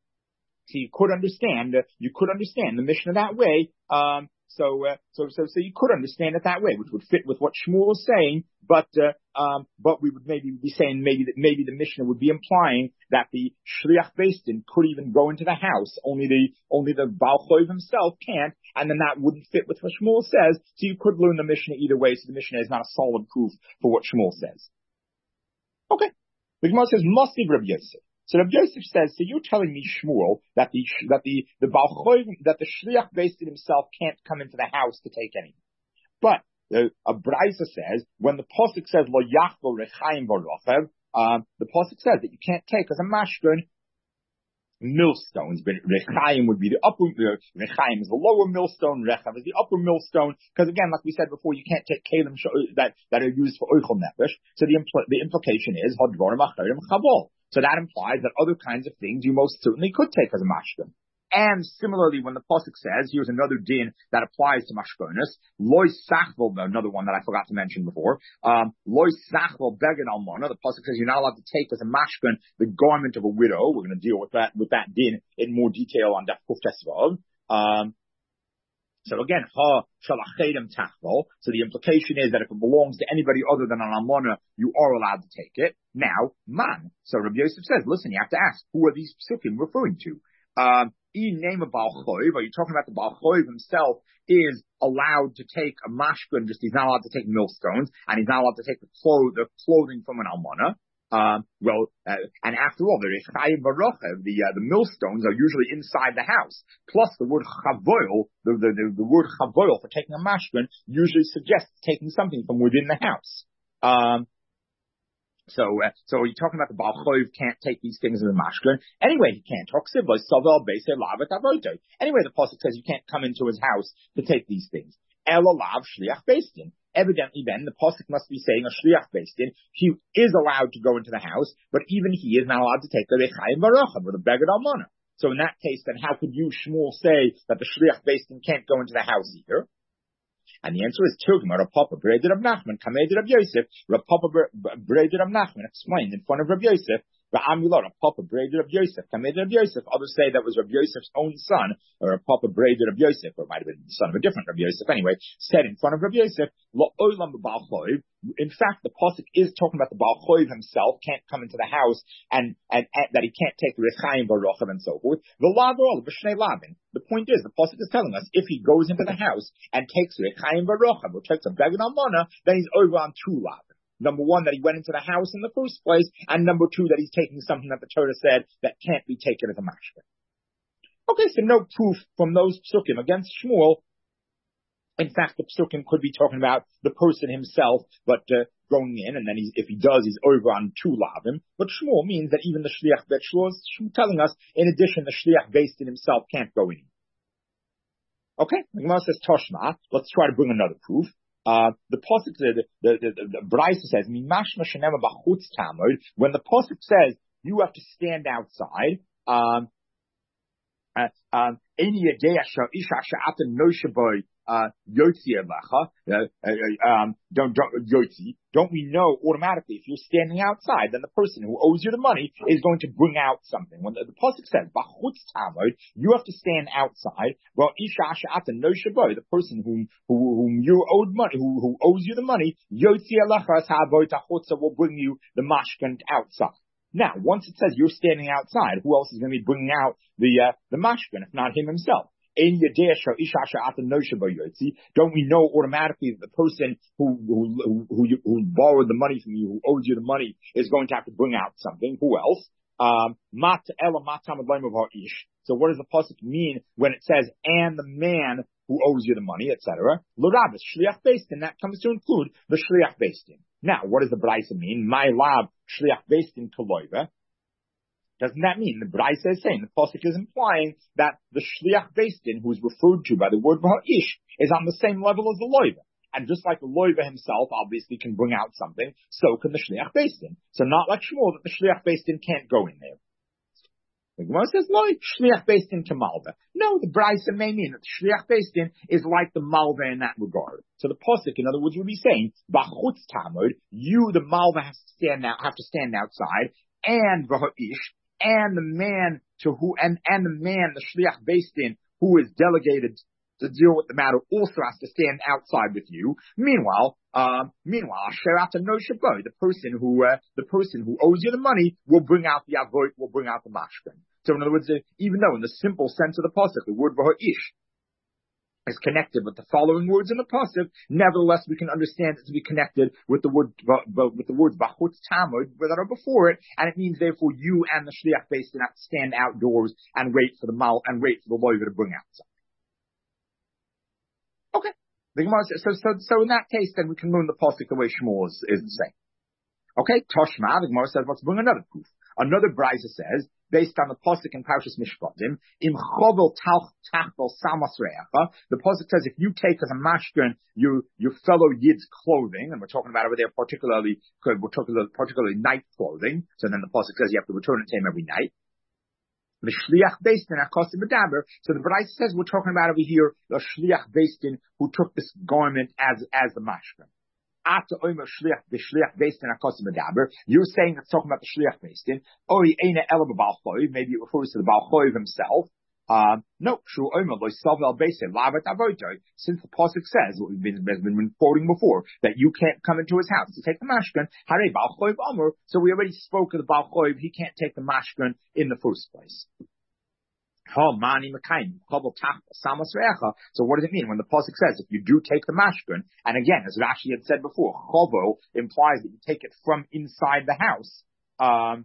so you could understand, uh, you could understand the Mishnah that way. Um, so, uh, so, so, so you could understand it that way, which would fit with what Shmuel is saying. But, uh, um, but we would maybe be saying maybe that maybe the Mishnah would be implying that the Shliach Beis Din could even go into the house. Only the, only the Baal Choiv himself can't. And then that wouldn't fit with what Shmuel says. So you could learn the Mishnah either way. So the Mishnah is not a solid proof for what Shmuel says. Okay. The Gemara says, must be Rabbi Yosef. So Rabbi Yosef says, so you're telling me, Shmuel, that the, that the, the Baal Choiv, that the Shliach Beis Din himself can't come into the house to take anything. But, uh, a Braisa says, when the Pasuk says, Lo Yachvo Rechaim Barochev, um, the Pasuk says that you can't take as a mashkin millstones, but Rechaim would be the upper, uh, Rechaim is the lower millstone, Rechav is the upper millstone, because again, like we said before, you can't take kalim that, that are used for Oichel Nefesh, so the, impl- the implication is, Hadvarim Acharim Chabol. So that implies that other kinds of things you most certainly could take as a mashkin. And similarly, when the Pasuk says, here's another din that applies to mashkonis, loy sachvel, another one that I forgot to mention before, um, loy sachvel beged almana, the Pasuk says you're not allowed to take as a mashkon the garment of a widow. We're going to deal with that, with that din in more detail on Daf Kuf Tesvav. Um, so again, ha shalachedem tachvel. So the implication is that if it belongs to anybody other than an almana, you are allowed to take it. Now, man. So Rabbi Yosef says, listen, you have to ask, who are these psukim referring to? Um, in name of Baal Choiv, are you talking about the Baal Choiv himself is allowed to take a mashkin, just he's not allowed to take millstones, and he's not allowed to take the, clo- the clothing from an almana? Um, well, uh, and after all, the Rechaim Barochev, the, uh, the millstones are usually inside the house. Plus the word chavoil, the, the, the, the word chavoil for taking a mashkin usually suggests taking something from within the house. Um, So, uh, so are you talking about the Baal Choiv can't take these things as a mashkin? Anyway, he can't. Anyway, the Pasuk says you can't come into his house to take these things. Elalav Shliach Beis Din. Evidently then, the Pasuk must be saying a Shliach Beis Din. He is allowed to go into the house, but even he is not allowed to take the Rechaim Barochav or the Beged Almana. So in that case, then how could you, Shmuel, say that the Shliach Beis Din can't go into the house either? And the answer is Tirgma, Rav Papa, Breded of Nachman, Kamed Rav Yosef, Rav Papa, Breded of Nachman, explained in front of Rav Yosef, Ra'amilor, Rav Papa, Breded of Yosef, Kamed Rav Yosef. Others say that was Rav Yosef's own son, or Rav Papa, Breded of Yosef, or it might have been the son of a different Rav Yosef anyway, said in front of Rav Yosef, Lo Olam B'Baal Choiv. In fact, the Pasuk is talking about the Baal Choiv himself can't come into the house and, and, and that he can't take the Rechaim Barochav and so forth. The Lavol, B'Shnei Lavin. The point is, the Pasuk is telling us if he goes into the house and takes Rechaim Barochav or takes a Beged Almana, then he's over on two Lavin. Number one, that he went into the house in the first place, and number two, that he's taking something that the Torah said that can't be taken as a mashkin. Okay, so no proof from those psukim against Shmuel. In fact, the psukim could be talking about the person himself, but uh, going in, and then he's, if he does, he's over on two lavim. But Shmuel means that even the Shliach Bet Shmuel is telling us, in addition, the Shliach Beis Din himself can't go in. Okay, the Gemara says Toshma. Let's try to bring another proof. Uh, the Pasuk, the, the, the, the, the Braisa says, Mimashma Shenema B'chutz Tamod, when the Pasuk says, you have to stand outside, um, uh, um, Any Yadea Isha Sha'atan Noshaboy, Uh, Yotzi Elacha, uh, uh, um, don't, don't, Yotzi, don't we know automatically if you're standing outside, then the person who owes you the money is going to bring out something. When the, the Pasuk says, B'chutz Tamod, you have to stand outside. Well, Isha Sha'ata No Shaboy, the person whom, who, whom you owed money, who, who owes you the money, Yotzi Elacha Ha'avoy Ta'chutza will bring you the mashkant outside. Now, once it says you're standing outside, who else is going to be bringing out the uh, the mashkin if not him himself? Don't we know automatically that the person who who who, you, who borrowed the money from you, who owes you the money, is going to have to bring out something? Who else? Um, so what does the pasuk mean when it says and the man who owes you the money, et cetera? L'rabis shliach beistin. That comes to include the shliach beistin. Now, what does the brisa mean? My lab shliach beistin koloiva. Doesn't that mean the brisa is saying the pasuk is implying that the shliach beistin, who is referred to by the word v'ha'ish, is on the same level as the loiva? And just like the loiva himself obviously can bring out something, so can the shliach beistin. So not like Shmuel that the shliach beistin can't go in there. The Gemara says, no, shliach beistin to malva. No, the brisa may mean that the shliach beistin is like the malva in that regard. So the pasuk, in other words, would be saying, b'chutz tamud, you, the malva, has to stand out, have to stand outside, and v'ha'ish, and the man to who, and, and the man, the shliach beistin, who is delegated to deal with the matter, also has to stand outside with you. Meanwhile, um, meanwhile, Sherata no Shabbat, the person who, uh, the person who owes you the money will bring out the avoid, will bring out the mashkin. So in other words, even though in the simple sense of the pasuk, the word v'ha'ish is connected with the following words in the pasuk, nevertheless we can understand it to be connected with the word with the words b'chutz tamud that are before it, and it means therefore you and the shliach beistin have to stand outdoors and wait for the mal and wait for the loiva to bring out something. Okay, the Gemara says, so so so in that case then we can learn the pasuk the way Shmuel is, is the same. Okay, Toshma, the Gemara says, let's bring another proof. Another brisa says, based on the pasuk in Parshas Mishpatim, im chovel talch tachbel samas re'acha. The pasuk says if you take as a mashkin your your fellow yid's clothing, and we're talking about over there particularly we're talking particularly night clothing. So then the pasuk says you have to return it to him every night. The shliach beistin akosim medaber. So the brisa says we're talking about over here the shliach beistin who took this garment as as the mashkin. You're saying it's talking about the shliach beistin. Maybe it refers to the Baal Choiv himself. Um, no, since the pasuk says what we've been, been quoting before, that you can't come into his house to take the mashkin. So we already spoke of the Baal Choiv. He can't take the mashkin in the first place. So what does it mean when the pasuk says if you do take the mashkin? And again, as Rashi had said before, chovo implies that you take it from inside the house. Um,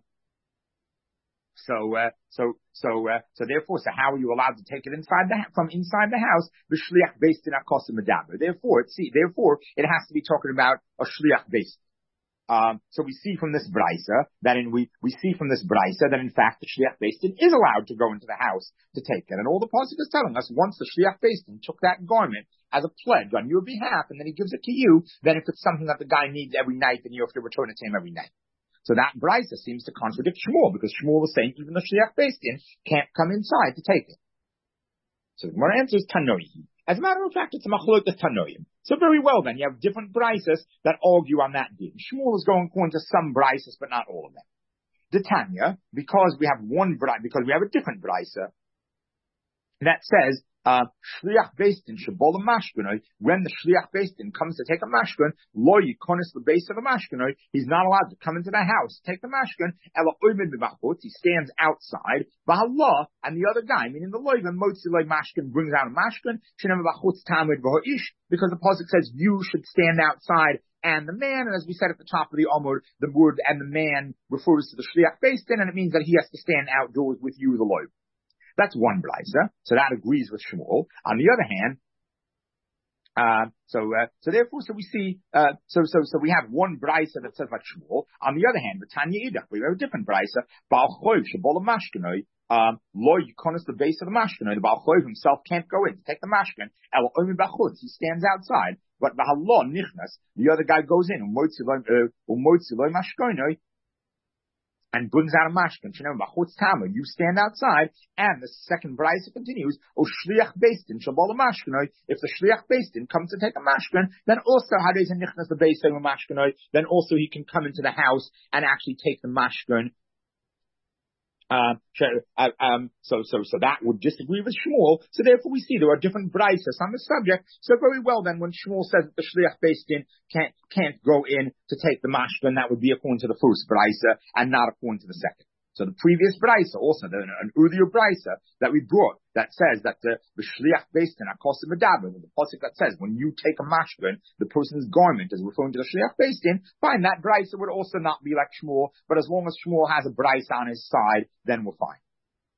so, uh, so, so, uh, so therefore, so how are you allowed to take it inside the from inside the house? The shliach beistin akosim medaber. Therefore, it see, therefore, it has to be talking about a shliach beistin. Um, so we see from this brisa that in we we see from this brisa that in fact the shliach beistin is allowed to go into the house to take it, and all the pasuk is telling us once the shliach beistin took that garment as a pledge on your behalf, and then he gives it to you, then if it's something that the guy needs every night, then you have to return it to him every night. So that brisa seems to contradict Shmuel because Shmuel is saying even the shliach beistin can't come inside to take it. So the Gemara answers Tanoi. As a matter of fact, it's a machlokes tanoim. So very well then, you have different brises that argue on that din. Shmuel is going according to some brises, but not all of them. The Tanya, because we have one brise, because we have a different brisa that says, uh, shliach beistin shabola mashkinoi, when the shliach beistin comes to take a mashkin, lo yikonis the base of a mashkinoi, he's not allowed to come into the house, take the mashkin, ela oimid b'bachutz, he stands outside, v'hallah, and the other guy, meaning the loiv, and motzi loy mashkin, brings out a mashkin, shenem b'chutz tamid v'ho'ish, because the pasuk says you should stand outside, and the man, and as we said at the top of the Amud, the word and the man refers to the shliach beistin, and it means that he has to stand outdoors with you, the loiv. That's one brisa, so that agrees with Shmuel. On the other hand, uh, so uh, so therefore, so we see, uh, so so so we have one brisa that says like Shmuel. On the other hand, the Tanya Idach, we have a different brisa. Baal Choiv shabola mashkinoi, um, lo yikonis the base of the mashkinoi. The Baal Choiv himself can't go in to take the mashkin. El omi bachutz, he stands outside. But v'hallo nichnas, the other guy goes in umotzi lo mashkinoi. And brings out a mashkin. You stand outside, and the second brisa continues. O shliach beistin shabola mashkinoi. If the shliach beistin comes to take a mashkin, then also hadei nichnas the beis of a mashkinoi. Then also he can come into the house and actually take the mashkin Uh, uh, um, so, so, so that would disagree with Shmuel. So therefore we see there are different braisos on the subject. So very well then, when Shmuel says that the shliach based in can't, can't go in to take the mashkin, that would be according to the first braisa and not according to the second. So the previous brisa, also the, an earlier brisa that we brought, that says that the, the shliach based in akosim medaber, the pasuk that says when you take a mashkin, the person's garment is referring to the shliach based in. Fine, that brisa would also not be like Shmuel, but as long as Shmuel has a brisa on his side, then we're fine.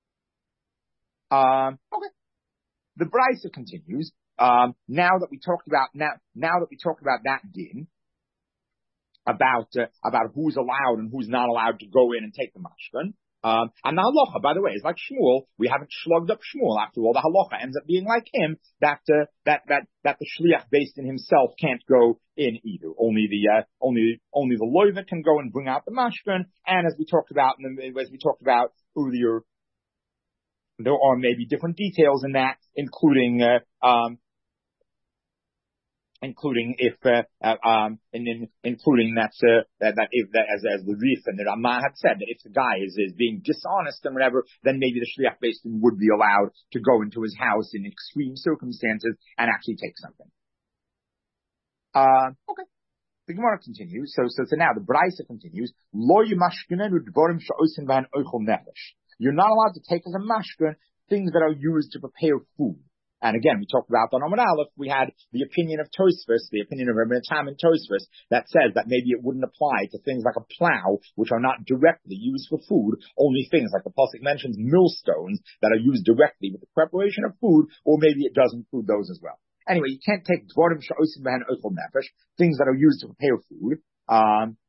Um, okay. The brisa continues. Um, now that we talked about now, now that we talked about that din, about uh, about who's allowed and who's not allowed to go in and take the mashkin. Um, and the halacha, by the way, is like Shmuel. We haven't shlugged up Shmuel. After all, the halacha ends up being like him, that uh, that that that the shliach based in himself can't go in either. Only the uh, only only the loiva can go and bring out the mashkin. And as we talked about, as we talked about earlier, there are maybe different details in that, including uh, um. including if, uh, uh, um, and in, including that's, uh, that, that if, that as, as the Rif and the Ramah had said, that if the guy is, is being dishonest and whatever, then maybe the Shliach based would be allowed to go into his house in extreme circumstances and actually take something. Uh, okay. The Gemara continues. So, so, so now the Braisa continues. Lo yimashkinenu dvorim sha'osin v'han oichol nefesh. You're not allowed to take as a mashkin things that are used to prepare food. And again, we talked about on Amud Aleph, we had the opinion of Tosfos, the opinion of Rabbi Tam and Tosfos, that says that maybe it wouldn't apply to things like a plow, which are not directly used for food, only things like the pasuk mentions millstones that are used directly with the preparation of food, or maybe it does include those as well. Anyway, you can't take dvarim she'osim b'hen oichol nefesh, things that are used to prepare food. Um,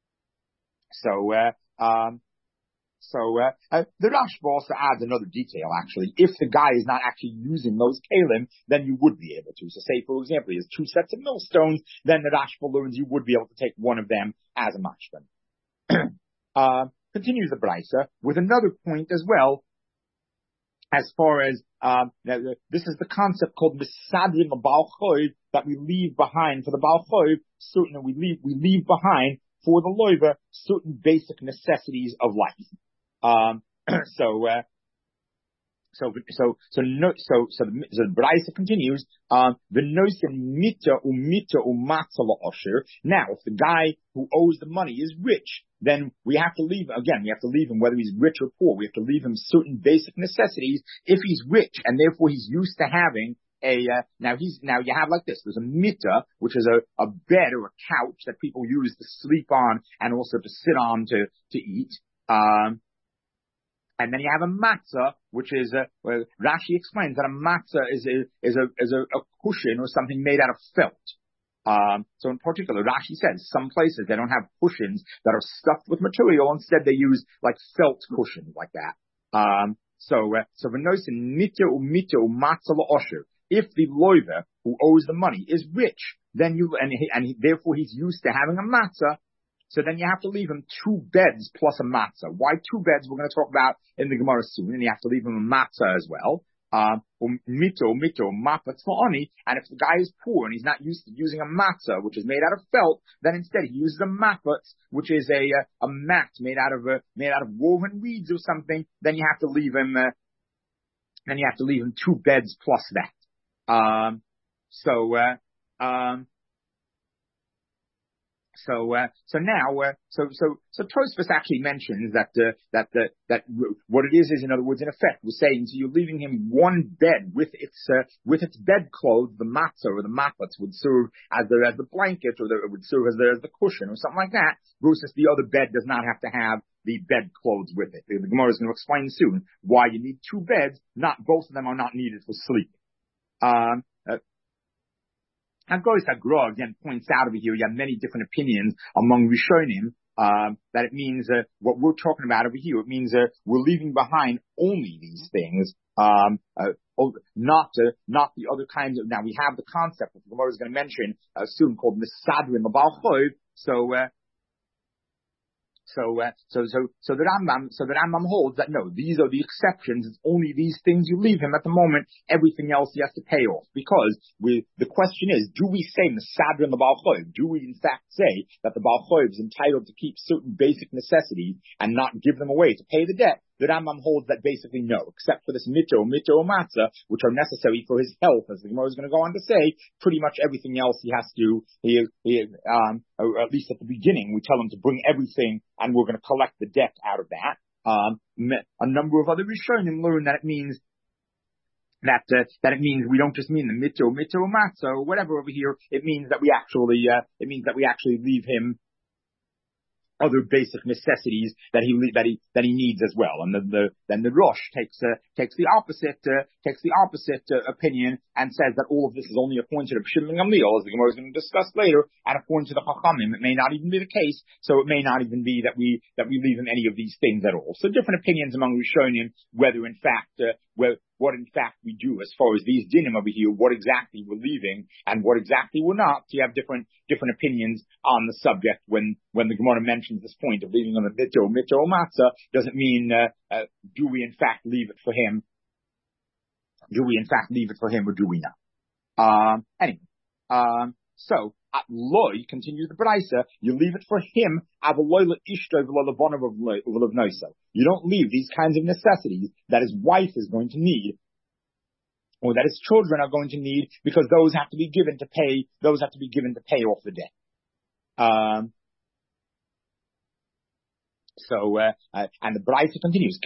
so, uh, um, So uh, uh, the Rashba also adds another detail, actually. If the guy is not actually using those kalim, then you would be able to. So say, for example, he has two sets of millstones, then the Rashba learns you would be able to take one of them as a mashkin. uh, continues the Brisa with another point as well, as far as um, this is the concept called misadrin l'bal choiv, that we leave behind for the bal choiv. Certain we leave we leave behind for the loiva certain basic necessities of life. Um, so, uh, so, so, so, no, so, so the, so the Braisa continues, um, the noisen mita umita umatza la'osher. Now, if the guy who owes the money is rich, then we have to leave, again, we have to leave him, whether he's rich or poor, we have to leave him certain basic necessities. If he's rich, and therefore he's used to having a, uh, now he's, now you have like this, there's a mita, which is a, a bed or a couch that people use to sleep on and also to sit on to, to eat. Um, And then you have a matzah, which is a, well, Rashi explains that a matzah is a, is a, is a, a cushion or something made out of felt. Um, so in particular, Rashi says some places they don't have cushions that are stuffed with material. Instead, they use like felt cushions like that. Um, so, uh, so v'nosin mita u mita u matzah la'osher. If the loiver who owes the money is rich, then you, and he, and he, therefore he's used to having a matzah, so then you have to leave him two beds plus a matzah. Why two beds? We're going to talk about in the Gemara soon. And you have to leave him a matzah as well. Um, mito, mito, matzah tzva'ani. And if the guy is poor and he's not used to using a matzah, which is made out of felt, then instead he uses a matzah, which is a, a, a mat made out of, a, made out of woven reeds or something. Then you have to leave him, uh, then you have to leave him two beds plus that. Um, so, uh, um, So, uh, so now, uh, so, so, so Tosfos actually mentions that, uh, that, uh, that what it is is, in other words, in effect, we're saying, so you're leaving him one bed with its, uh, with its bedclothes, the matzah or the matlets would serve as the, as the blanket, or the, it would serve as the, as the cushion or something like that, versus the other bed does not have to have the bedclothes with it. The Gemara is going to explain soon why you need two beds, not both of them are not needed for sleep. Um, uh, Hagoyis Hagra again points out over here, you have many different opinions among Rishonim, um, that it means, uh, what we're talking about over here, it means, uh, we're leaving behind only these things, um, uh, not, uh, not the other kinds of, now we have the concept that the Gemara is going to mention, uh, soon called Misadrin L'Bal Choiv, so, uh, So, uh, so, so, so the Rambam, so the Rambam holds that no, these are the exceptions. It's only these things you leave him at the moment. Everything else he has to pay off. Because we, the question is, do we say Mesadrin the Baal Choiv? Do we in fact say that the Baal Choiv is entitled to keep certain basic necessities and not give them away to pay the debt? the Rambam holds that basically no, except for this mito, mito, matzah, which are necessary for his health, as the Gemara is going to go on to say. Pretty much everything else he has to, he, he, um, or at least at the beginning, we tell him to bring everything, and we're going to collect the debt out of that. Um, a number of other Rishonim learn that it means that uh, that it means we don't just mean the mito, mito, matzah, or whatever over here. It means that we actually, uh, it means that we actually leave him other basic necessities that he that he that he needs as well, and the, the then the Rosh takes uh, takes the opposite uh, takes the opposite uh, opinion and says that all of this is only according to the Shimon Gamliel, as the Gemara is going to discuss later, and according to the Chachamim, it may not even be the case. So it may not even be that we that we leave him any of these things at all. So different opinions among Rishonim whether in fact uh, whether what in fact we do as far as these dinim over here, what exactly we're leaving and what exactly we're not. So you have different different opinions on the subject. When when the Gemara mentions this point of leaving on the mito, mito, matzah, doesn't mean uh, uh, do we in fact leave it for him? Do we in fact leave it for him or do we not? Um, anyway, um, so at loy, continue the brisa, you leave it for him. You don't leave these kinds of necessities that his wife is going to need, or that his children are going to need, because those have to be given to pay. Those have to be given to pay off the debt. Um, so, uh, uh, and the brisa continues.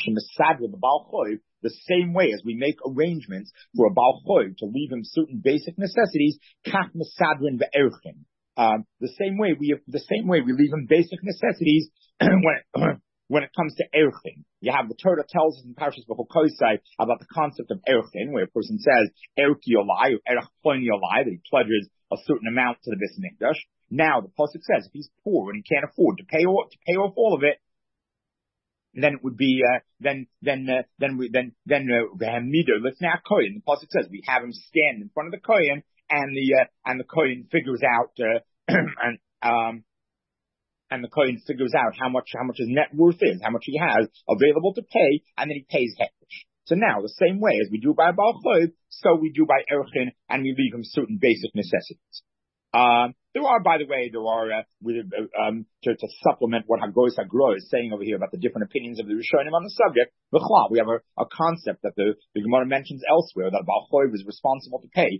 The same way as we make arrangements for a Baal Choiv to leave him certain basic necessities, kach mesadrin ve'erchin. Um, the same way we have, the same way we leave him basic necessities when it, when it comes to erchin. You have the Torah tells us in Parshas V'chokosai about the concept of erchin, where a person says erki olai or erach ploni olai, that he pledges a certain amount to the Beis Mikdash. Now the pasuk says if he's poor and he can't afford to pay off, to pay off all of it, then it would be uh, then then uh, then we then then v'hamido lifnei kohen. The pasuk says we have him stand in front of the kohen, and the uh, and the kohen figures out uh, and um and the kohen figures out how much how much his net worth is, how much he has available to pay, and then he pays hektish. So now the same way as we do by Baal Choiv, so we do by erchin, and we leave him certain basic necessities. Um, there are, by the way, there are, uh, with, uh, um, to, to supplement what Hagos Hagro is saying over here about the different opinions of the Rishonim on the subject, we have a, a concept that the, the Gemara mentions elsewhere, that Baal Choiv is responsible to pay,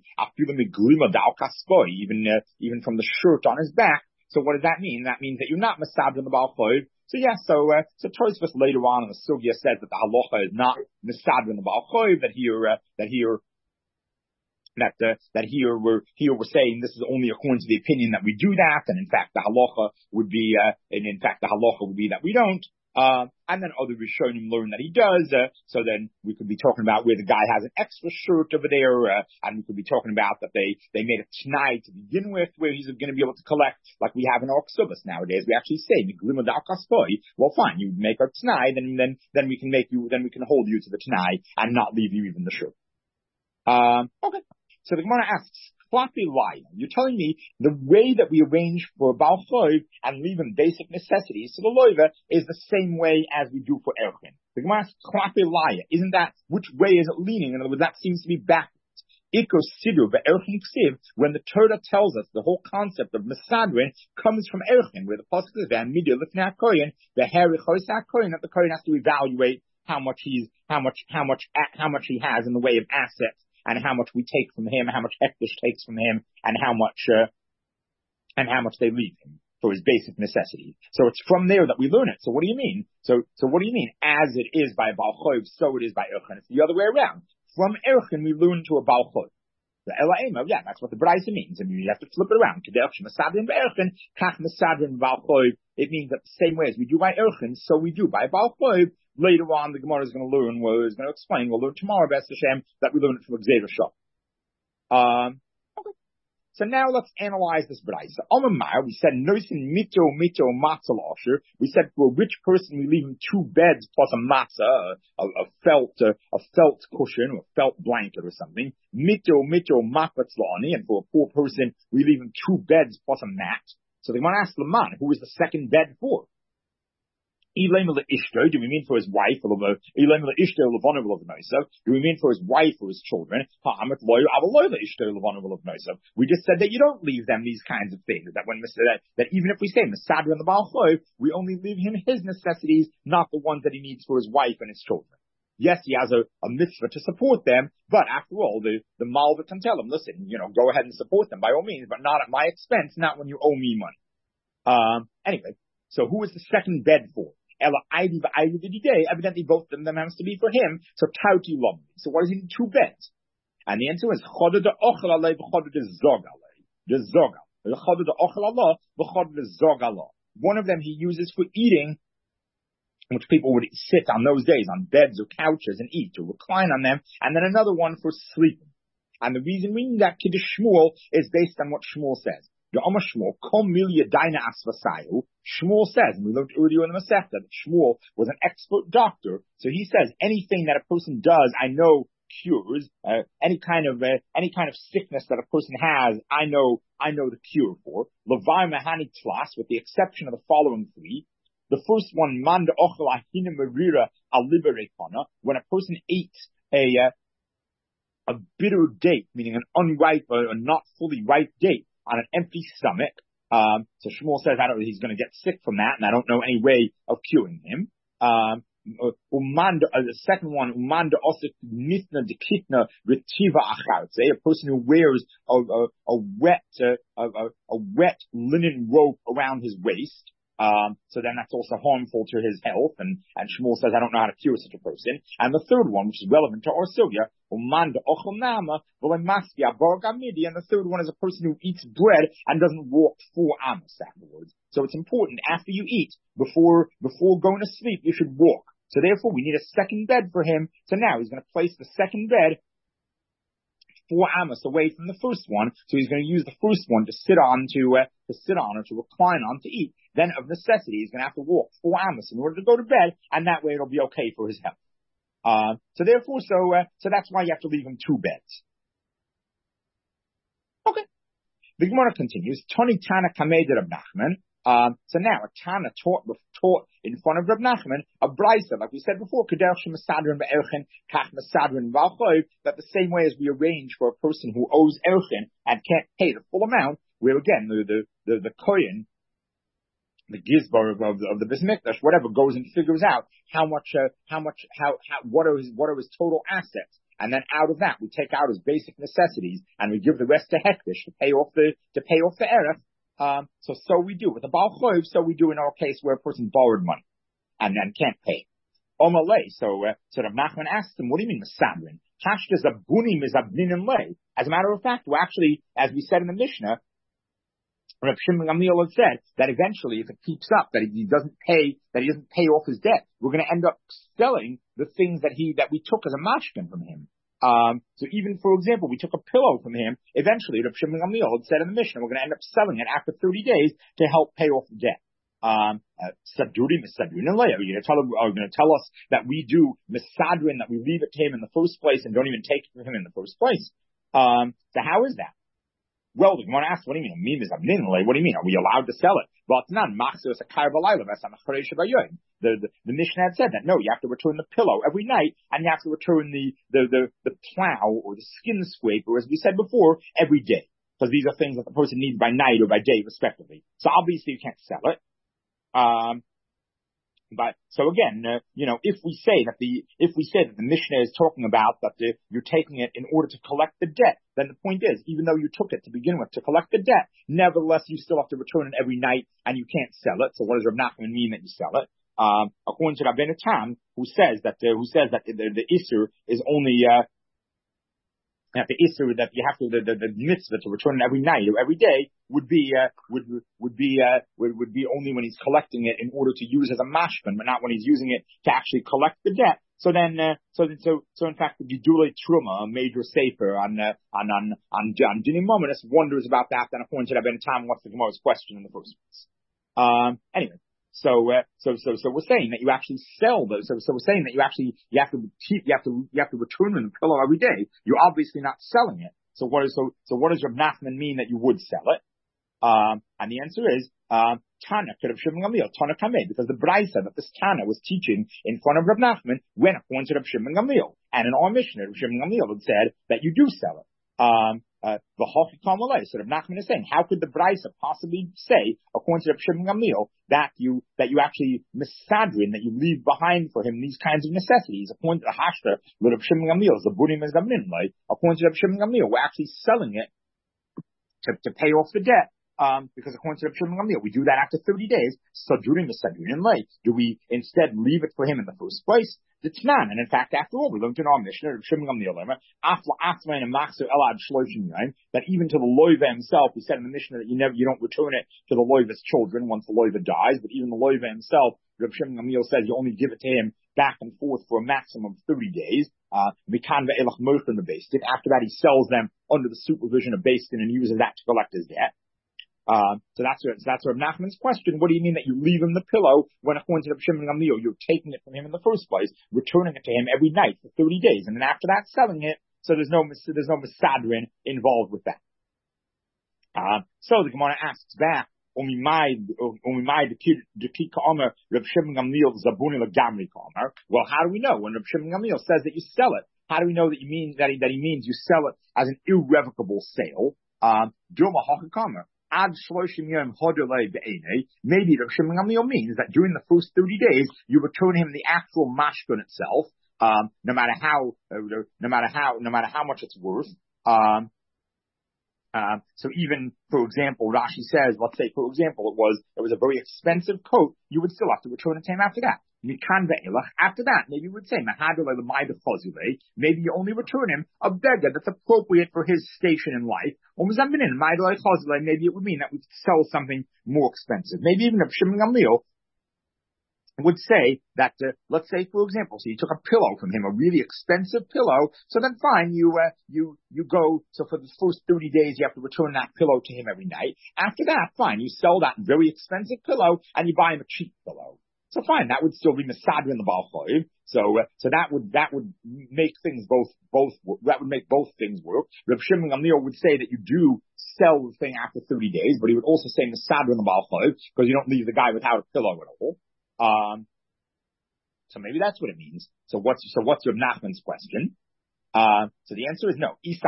even, uh, even from the shirt on his back. So what does that mean? That means that you're not Masad in the Baal Choiv. So yeah, so, uh, so Tosfos later on in the Sugya says that the halacha is not Masad in the Baal Choiv, that here, uh, that here, that uh, that here we're here we're saying this is only according to the opinion that we do that, and in fact the halacha would be, uh, and in fact the halacha would be that we don't. Uh, and then other Rishonim learn that he does. Uh, so then we could be talking about where the guy has an extra shirt over there, uh, and we could be talking about that they they made a t'nai to begin with, where he's going to be able to collect, like we have in our ksubas nowadays. We actually say, well, fine, you make a t'nai, then then then we can make you, then we can hold you to the t'nai and not leave you even the shirt. Um, okay. So the Gemara asks, Flappy lie. You're telling me the way that we arrange for Baal Choiv and leave him basic necessities to the loiva is the same way as we do for erchin. The Gemara asks, Flappy lie. Isn't that, which way is it leaning? In other words, that seems to be backwards. Iko sidur ve'erchin ksiv, when the Torah tells us the whole concept of mesadrin comes from erchin, where the pasuk says ve'amidu lifnei hakohen ve'herich hois hakohen, that the kohen has to evaluate how much he's, how much, how much, how much he has in the way of assets, and how much we take from him, how much Hektish takes from him, and how much, uh, and how much they leave him for his basic necessities. So it's from there that we learn it. So what do you mean? So, so what do you mean? As it is by Baal Choiv, so it is by erchin. It's the other way around. From erchin, we learn to a Baal Choiv. The Ela yeah, that's what the Braisa means. I mean, you have to flip it around. It means that the same way as we do by erchin, so we do by Baal Choiv. Later on, the Gemara is going to learn, well, it's going to explain, we'll learn tomorrow, B'ez Hashem, that we learn it from Gzeira Shah. Um, okay. So now let's analyze this Braisa. Omamar, we said, Noisin mito mito matzah asher. We said for a rich person, we leave him two beds plus a matzah, a, a felt, a, a felt cushion, or a felt blanket or something. Mito mito mapatzlani, and for a poor person, we leave him two beds plus a mat. So they want to ask Laman, who is the second bed for? Do we mean for his wife? Do we mean for his wife or his children? We just said that you don't leave them these kinds of things. That when that, that even if we say Mesadra and the Baal Chov, we only leave him his necessities, not the ones that he needs for his wife and his children. Yes, he has a, a mitzvah to support them, but after all, the, the Malva can tell him, listen, you know, go ahead and support them by all means, but not at my expense, not when you owe me money. Um, anyway, so who is the second bed for? Ella Ivy Ivy evidently both of them has to be for him, so Tauti Lom. So what does he need two beds? And the answer is Chodah de Ochel Alei v'Chodah de Zog Alei. De Zog Alei. Chodah de Ochel Allah v'Chodah de Zog Allah. One of them he uses for eating, which people would sit on those days on beds or couches and eat or recline on them, and then another one for sleeping. And the reason we need that Kiddush Shmuel is based on what Shmuel says. The Omar Shmuel, Kom Milya Daina Asvasayu, Shmuel says, and we learned earlier in the Masechta that Shmuel was an expert doctor, so he says anything that a person does, I know cures, uh, any kind of, uh, any kind of sickness that a person has, I know, I know the cure for. Levai Mahani Tlas, with the exception of the following three. The first one, Manda Ochel Ahina Merira Aliberekana, when a person ate a, uh, a bitter date, meaning an unripe, or a not fully ripe date, on an empty stomach. Um, so Shmuel says, I don't know, he's going to get sick from that, and I don't know any way of curing him. Um, umanda, uh, the second one, umanda osik mitna dekitna retiva achartze, a person who wears a, a, a wet, uh, a, a, a wet linen rope around his waist. Um, so then that's also harmful to his health, and, and Shmuel says, I don't know how to cure such a person. And the third one, which is relevant to our Sylvia, umanda ochelnama v'lemaskia bargamidi, and the third one is a person who eats bread and doesn't walk four amos afterwards. So it's important, after you eat, before, before going to sleep, you should walk. So therefore, we need a second bed for him. So now he's going to place the second bed four amos away from the first one. So he's going to use the first one to sit on, to, uh, to sit on or to recline on to eat. Then of necessity, he's going to have to walk four amos in order to go to bed, and that way it'll be okay for his health. Uh, so therefore, so, uh, so that's why you have to leave him two beds. Okay. The Gemara continues, Toni Tana Kamed Reb Nachman. Um, so now a Tana taught, taught in front of Reb Nachman, a Brisa, like we said before, Kederch Mesadrin Be'erchen, Kach Mesadrin Valchoy, that the same way as we arrange for a person who owes Erchen and can't pay the full amount, where again, the, the, the, the Kohen, the Gizbar of, of, of the Beis Mikdash, whatever, goes and figures out how much, uh, how much, how, how, what are his, what are his total assets. And then out of that, we take out his basic necessities and we give the rest to Hektish to pay off the, to pay off the Erech. Um, so, so we do with the Baal Chov, so we do in our case where a person borrowed money and then can't pay. Omalei, so, uh, so Rav Nachman asked him, what do you mean Mesadrin? Kashtas abunim is abnin and lay. As a matter of fact, we actually, as we said in the Mishnah, Rav Shimon Gamliel had said that eventually, if it keeps up, that he doesn't pay, that he doesn't pay off his debt, we're going to end up selling the things that he, that we took as a mashkin from him. Um, so even, for example, we took a pillow from him. Eventually, Rav Shimon Gamliel had said in the Mishnah, we're going to end up selling it after thirty days to help pay off the debt. Um, Saduri, Misadrin, and Leah. You're going to tell him, are going to tell us that we do Misadrin, that we leave it to him in the first place and don't even take it from him in the first place. Um, so how is that? Well, the Gemara asks, what do you mean? A meme is a minle. What do you mean? Are we allowed to sell it? Well, it's not. The, the, the Mishnah had said that. No, you have to return the pillow every night, and you have to return the, the, the, the plow or the skin scraper, as we said before, every day. Because these are things that the person needs by night or by day, respectively. So obviously you can't sell it. Um, But, so again, uh, you know, if we say that the, if we say that the Mishnah is talking about that the, you're taking it in order to collect the debt, then the point is, even though you took it to begin with to collect the debt, nevertheless you still have to return it every night and you can't sell it. So what does Rav Nachman mean that you sell it? Um, according to Rabbeinu Tam, who says that, uh, who says that the, the Isser is only, uh, that the Isser, that you have to, the, the, the mitzvah to return it every night or every day would be, uh, would, would be, uh, would, would be only when he's collecting it in order to use as a mashkin, but not when he's using it to actually collect the debt. So then, uh, so, so, so in fact, the Gidulei Truma, a major sefer on, uh, on, on, on, on Dinim Mominus wonders about that, and according to Rabbeinu Tam, what's the Gemara's question in the first place? Um, anyway. So, uh, so, so, so we're saying that you actually sell those. So, so we're saying that you actually, you have to keep, you have to, you have to return the pillow every day. You're obviously not selling it. So what is, so, so what does Rav Nachman mean that you would sell it? Um, and the answer is, um, Tana could have Shimon Gamliel, Tana Kameh, because the Braisa that this Tana was teaching in front of Reb Nachman went according to Reb Shimon Gamliel. And in our Mishnah, Reb Shimon Gamliel had said that you do sell it. Um, uh, the Hochi Kamalei. So Reb Nachman is saying, how could the Braisa possibly say, according to Reb Shimon Gamliel, that you, that you actually misadrin, that you leave behind for him these kinds of necessities? According to the Hashta, Reb Shimon Gamliel, the Burim is Gamlin, like, according to Reb Shimon Gamliel, we're actually selling it to, to pay off the debt. Um, because according to Reb Shimon Gamliel, we do that after thirty days. So during the Sadrin late, do we instead leave it for him in the first place? The Tnan, and in fact, after all, we learned in our Mishnah, Reb Shimon Gamliel, that even to the loiva himself, we said in the Mishnah that you never, you don't return it to the loiva's children once the loiva dies, but even the loiva himself, Reb Shimon Gamliel says you only give it to him back and forth for a maximum of thirty days. Uh, after that, he sells them under the supervision of Beis Din and uses that to collect his debt. Uh, so that's so that's Reb Nachman's question. What do you mean that you leave him the pillow when according to Reb Shimon Gamliel, you're taking it from him in the first place, returning it to him every night for thirty days, and then after that selling it? So there's no there's no misadrin involved with that. Uh, so the Gemara asks back, Well, how do we know when Reb Shimon Gamliel says that you sell it? How do we know that you mean that he, that he means you sell it as an irrevocable sale? Um, Ad shloshim yom hodolei be'enei. Maybe Reb Shimon Gamliel means that during the first thirty days, you return him the actual mashkon itself, um, no matter how, uh, no matter how, no matter how much it's worth. Um, uh, so even, for example, Rashi says, let's say, for example, it was, it was a very expensive coat, you would still have to return it to him after that. After that, maybe you would say, maybe you only return him a beggar that's appropriate for his station in life. Maybe it would mean that we sell something more expensive. Maybe even if Shimon Gamliel would say that, uh, let's say, for example, so you took a pillow from him, a really expensive pillow, so then fine, you, uh, you, you go, so for the first thirty days, you have to return that pillow to him every night. After that, fine, you sell that very expensive pillow and you buy him a cheap pillow. So fine, that would still be Masadra in the Baal Choiv. So, uh, so that would, that would make things both, both, that would make both things work. Reb Shimon Gamliel would say that you do sell the thing after thirty days, but he would also say Masadra in the Baal Choiv, because you don't leave the guy without a pillow at all. Um, so maybe that's what it means. So what's, so what's Reb Nachman's question? Uh, so the answer is no. If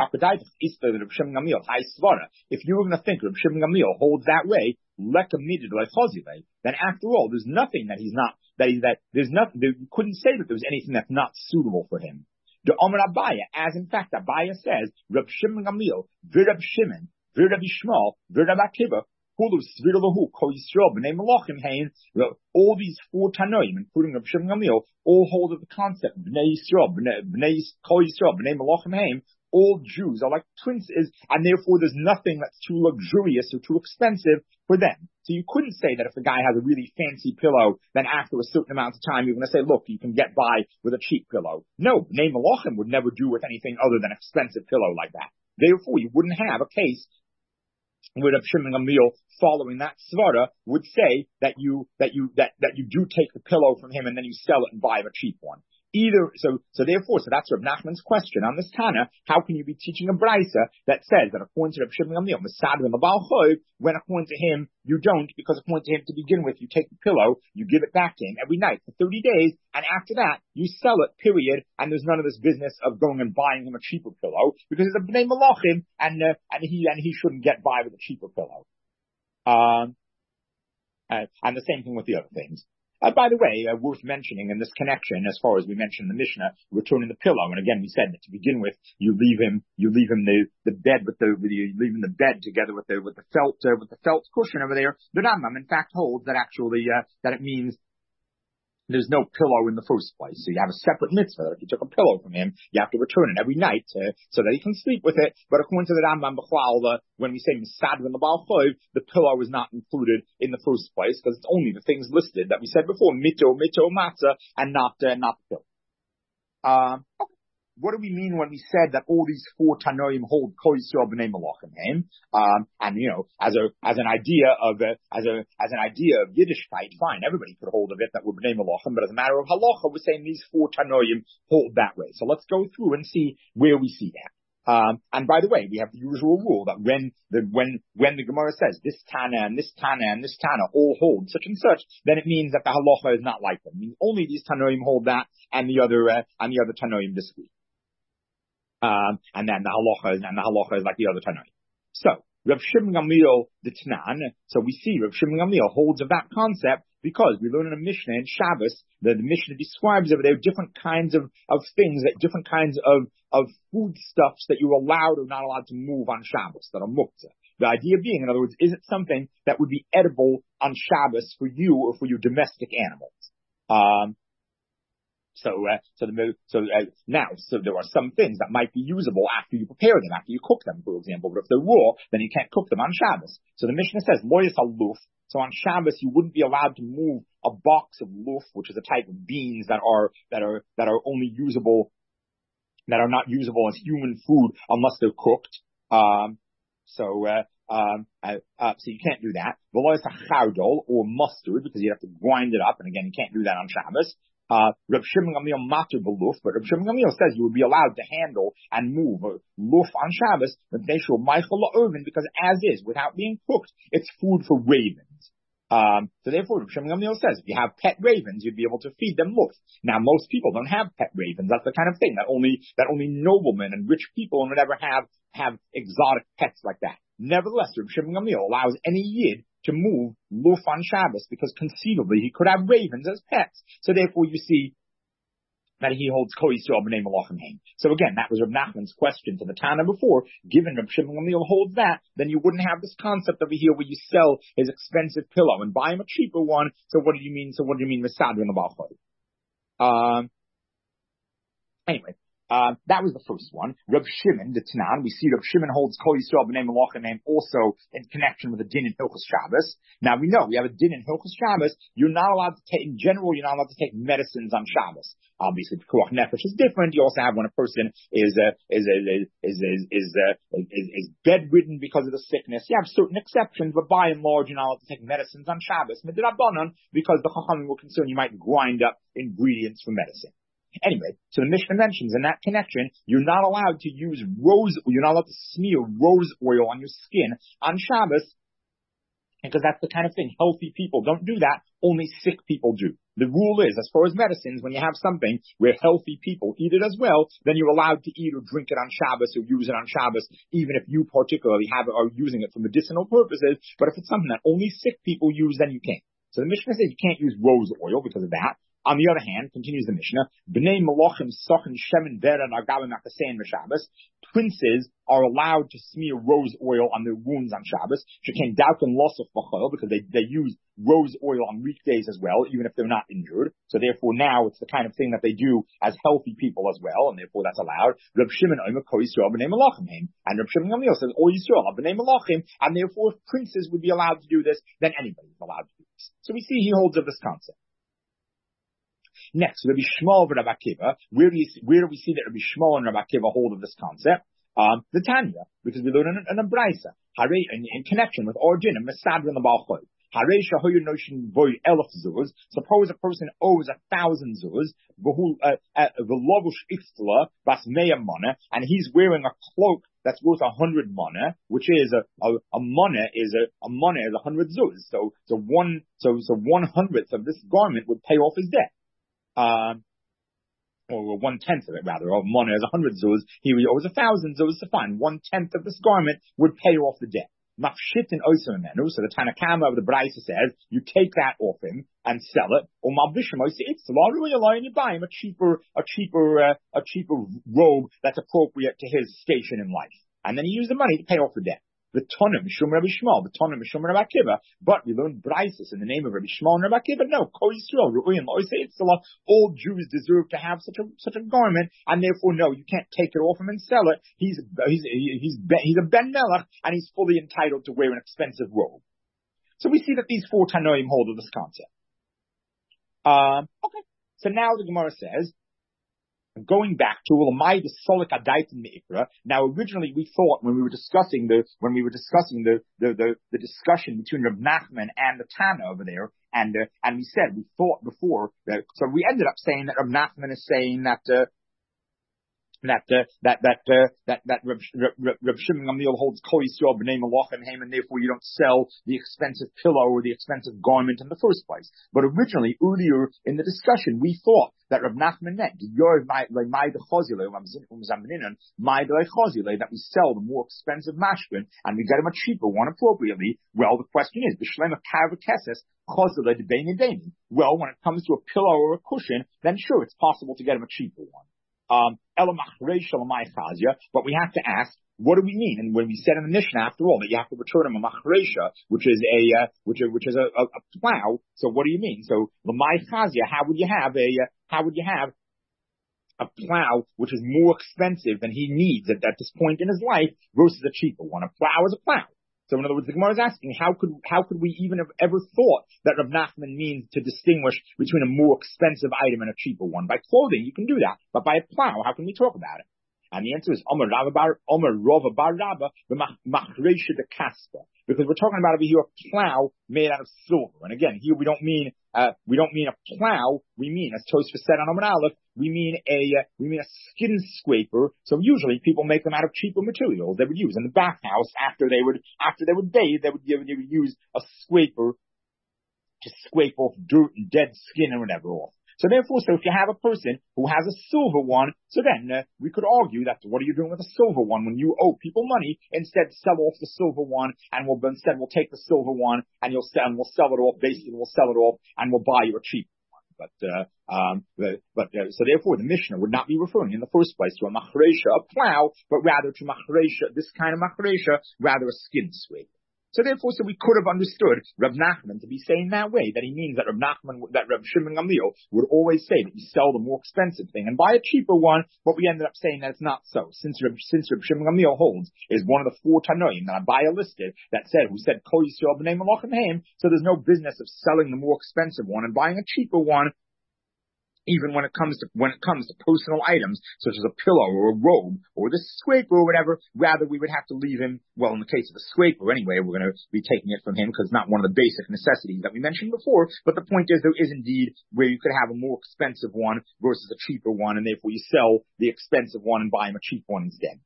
you were going to think Reb Shimon Gamliel holds that way, then after all, there's nothing that he's not, that he, that there's nothing, you couldn't say that there's anything that's not suitable for him. The Omer Abaya, as in fact Abaya says, Reb Shimon Gamliel, V'Reb Shimon, V'Reb Yishmael, V'Reb Akiva, all these four Tanoim, including Reb Shimon Gamliel, all hold of the concept Bnei Yisrael, Bnei Kol Yisrael, Bnei Malachim Haim. All Jews are like princes, and therefore there's nothing that's too luxurious or too expensive for them. So you couldn't say that if a guy has a really fancy pillow, then after a certain amount of time you're going to say, look, you can get by with a cheap pillow. No, Bnei Malachim would never do with anything other than an expensive pillow like that. Therefore, you wouldn't have a case where Reb Shimon Gamliel, following that svara, would say that you that you that that you do take the pillow from him and then you sell it and buy a cheap one. Either so so therefore, so that's Reb Nachman's question on this Tana. How can you be teaching a brisa that says that according to Reb Shimon Gamliel, Masadra in the Baal Choiv, when according to him you don't, because according to him to begin with, you take the pillow, you give it back to him every night for thirty days, and after that you sell it, period, and there's none of this business of going and buying him a cheaper pillow because it's a Bnei Malachim, and uh, and he and he shouldn't get by with a cheaper pillow. Um, uh, and the same thing with the other things. Uh, by the way, uh, worth mentioning in this connection, as far as we mentioned in the Mishnah, returning the pillow, and again we said that to begin with, you leave him, you leave him the, the bed with the, with the, you leave him the bed together with the, with the felt, uh, with the felt cushion over there. The Rambam, in fact, holds that actually, uh, that it means there's no pillow in the first place. So you have a separate mitzvah that if you took a pillow from him, you have to return it every night to, so that he can sleep with it. But according to the Rambam B'chlal, the, when we say Masadra in the Baal Choiv, the pillow is not included in the first place because it's only the things listed that we said before, mito, mito, matzah, and not, uh, not the pillow. Um, okay. What do we mean when we said that all these four Tanoim hold Kol Yisrael B'nei Malachim Haim? Um, and you know, as a, as an idea of, uh, as a, as an idea of Yiddishkeit, fine, everybody could hold of it that we're B'nei Malachim, but as a matter of halacha, we're saying these four Tanoim hold that way. So let's go through and see where we see that. Um, and by the way, we have the usual rule that when the, when, when the Gemara says this Tana and this Tana and this Tana all hold such and such, then it means that the halacha is not like them. It means only these Tanoim hold that and the other, uh, and the other Tanoim disagree. Um, and then the halacha is, and the halacha is like the other Tanoim. So, Rav Shimon Gamliel the Tanan, so we see Rav Shimon Gamliel holds of that concept because we learn in a Mishnah in Shabbos that the Mishnah describes over there different kinds of, of things, that different kinds of, of foodstuffs that you're allowed or not allowed to move on Shabbos that are muktzah. The idea being, in other words, is it something that would be edible on Shabbos for you or for your domestic animals? Um, So, uh, so the, so, uh, now, so there are some things that might be usable after you prepare them, after you cook them, for example, but if they're raw, then you can't cook them on Shabbos. So the Mishnah says, loyas aluf. So on Shabbos, you wouldn't be allowed to move a box of luf, which is a type of beans that are, that are, that are only usable, that are not usable as human food unless they're cooked. Um, so, uh, Um, uh, uh, so you can't do that. V'lo a chardol or mustard because you have to grind it up, and again, you can't do that on Shabbos. Uh, Reb Shimon Gamliel matur b'luf, but Reb Shimon Gamliel says you would be allowed to handle and move a luf on Shabbos, but they show Michael La'oven because as is, without being cooked, it's food for ravens. Um, so therefore, Reb Shimon Gamliel says if you have pet ravens, you'd be able to feed them luf. Now, most people don't have pet ravens. That's the kind of thing that only that only noblemen and rich people would ever have have exotic pets like that. Nevertheless, Reb Shimon Gamliel allows any yid to move luf on Shabbos because conceivably he could have ravens as pets. So therefore you see that he holds Ko Yisrael b'nei Malachim Haim. So again, that was Reb Nachman's question to the Tana before. Given Reb Shimon Gamliel holds that, then you wouldn't have this concept over here where you sell his expensive pillow and buy him a cheaper one. So what do you mean? So what do you mean Mesadrin L'Balchoi? Um, anyway. Uh, that was the first one. Reb Shimon, the Tanan, we see Reb Shimon holds Kol Yisrael b'nei Malachim Haim also in connection with a din in Hilchos Shabbos. Now we know we have a din in Hilchos Shabbos. You're not allowed to take, in general, you're not allowed to take medicines on Shabbos. Obviously, the Pikuach Nefesh is different. You also have when a person is uh, is is is is is, uh, is is bedridden because of the sickness. You have certain exceptions, but by and large, you're not allowed to take medicines on Shabbos. Midrabanan, because the Chachamim were concerned you might grind up ingredients for medicine. Anyway, so the Mishnah mentions in that connection, you're not allowed to use rose, you're not allowed to smear rose oil on your skin on Shabbos, because that's the kind of thing healthy people don't do that, only sick people do. The rule is, as far as medicines, when you have something where healthy people eat it as well, then you're allowed to eat or drink it on Shabbos or use it on Shabbos, even if you particularly have it, are using it for medicinal purposes, but if it's something that only sick people use, then you can't. So the Mishnah says you can't use rose oil because of that. On the other hand, continues the Mishnah, B'nei Malachim Sochin Shemen Vera Nagavim Akasein Shabbos. Princes are allowed to smear rose oil on their wounds on Shabbos. Shekain Daukin Losov B'chol, because they, they use rose oil on weekdays as well, even if they're not injured. So therefore now it's the kind of thing that they do as healthy people as well, and therefore that's allowed. Reb Shimon Omer Ko Yisrael B'nei Malachim Haim. And Reb Shimon Gamliel says, O Yisrael B'nei Malachim, and therefore if princes would be allowed to do this, then anybody is allowed to do this. So we see he holds of this concept. Next, Rabbi Shmuel and Rabbi Akiva. Where do, you see, where do we see that Rabbi Shmuel and Rabbi Akiva hold of this concept? Um, the Tanya, because we learn in, in a Braisa, in, in connection with our din, Mesadrin L'Balchoi. Suppose a person owes a thousand zuz, and he's wearing a cloak that's worth a hundred mana, which is a a, a mana is a a mana is a hundred zuz. So so one so so one hundredth of this garment would pay off his debt. Um, or one tenth of it rather, of money as a hundred zuz, he owes a thousand zuz to find. One tenth of this garment would pay off the debt. Mafshit and oisamenu, so the Tanakama of the Braisa says, you take that off him and sell it, or mabishim it's and you buy him a cheaper, a cheaper, uh, a cheaper robe that's appropriate to his station in life. And then he used the money to pay off the debt. The Tonim Mishum Rabbi Shmuel, the Tonim Mishum Rabbi Akiva. But we learned Braisos in the name of Rabbi Shmuel and Rabbi Akiva. No, Ko Yisrael, Ru'uyim, Loiseitzala. All Jews deserve to have such a such a garment, and therefore, no, you can't take it off him and sell it. He's he's he's he's a Ben Melech, and he's fully entitled to wear an expensive robe. So we see that these four Tanoim hold of this concept. Um, okay. So now the Gemara says, going back to Ulamai the Solik Adait in the Ikra. Now, originally we thought when we were discussing the when we were discussing the the the, the discussion between Reb Nachman and the Tana over there, and uh, and we said we thought before that. So we ended up saying that Reb Nachman is saying that uh, that uh, that that uh, that that Reb, Reb, Reb Shimon Gamliel holds Kol Yisrael b'nei Malachim Haim, and therefore you don't sell the expensive pillow or the expensive garment in the first place. But originally, earlier in the discussion, we thought that Reb Nachman meant that we sell the more expensive mashkin and we get him a cheaper one appropriately. Well, the question is, well, when it comes to a pillow or a cushion, then sure, it's possible to get him a cheaper one. Um, but we have to ask, what do we mean? And when we said in the Mishnah, after all, that you have to return him a machresha, which is a, uh, which is, which is a, a, a plow. So what do you mean? So, l'may chazia, how would you have a, uh, how would you have a plow which is more expensive than he needs at, at this point in his life versus a cheaper one? A plow is a plow. So in other words, the Gemara is asking, how could how could we even have ever thought that Rav Nachman means to distinguish between a more expensive item and a cheaper one? By clothing, you can do that, but by a plow, how can we talk about it? And the answer is Omer Rava Bar Omer Rava Bar Rabba Machresha de Kaspa, because we're talking about over here a plow made out of silver. And again, here we don't mean uh, we don't mean a plow. We mean, as Tosfos said on Omer Aleph, we mean a uh, we mean a skin scraper. So usually people make them out of cheaper materials. They would use in the bathhouse after they would after they would bathe. They would, they would, they would use a scraper to scrape off dirt and dead skin and whatever off. So therefore, so if you have a person who has a silver one, so then uh, we could argue that what are you doing with a silver one when you owe people money? Instead, sell off the silver one, and we'll instead we'll take the silver one and you'll sell and we'll sell it off. Basically, we'll sell it off and we'll buy you a cheap one. But uh, um, but, but uh, so therefore, the Mishnah would not be referring in the first place to a machresha, a plow, but rather to machresha, this kind of machresha, rather a skin scraper. So therefore, so we could have understood Rav Nachman to be saying that way, that he means that Rav Nachman, that Rav Shimon Gamliel would always say that you sell the more expensive thing and buy a cheaper one, but we ended up saying that it's not so. Since Rav, since Rav Shimon Gamliel holds is one of the four Tanoim that Abaya listed that said, who said, Kol Yisrael b'nei Malachim Haim, so there's no business of selling the more expensive one and buying a cheaper one, even when it comes to, when it comes to personal items, such as a pillow or a robe or the scraper or whatever. Rather, we would have to leave him, well, in the case of the scraper anyway, we're going to be taking it from him because it's not one of the basic necessities that we mentioned before. But the point is, there is indeed where you could have a more expensive one versus a cheaper one, and therefore you sell the expensive one and buy him a cheap one instead.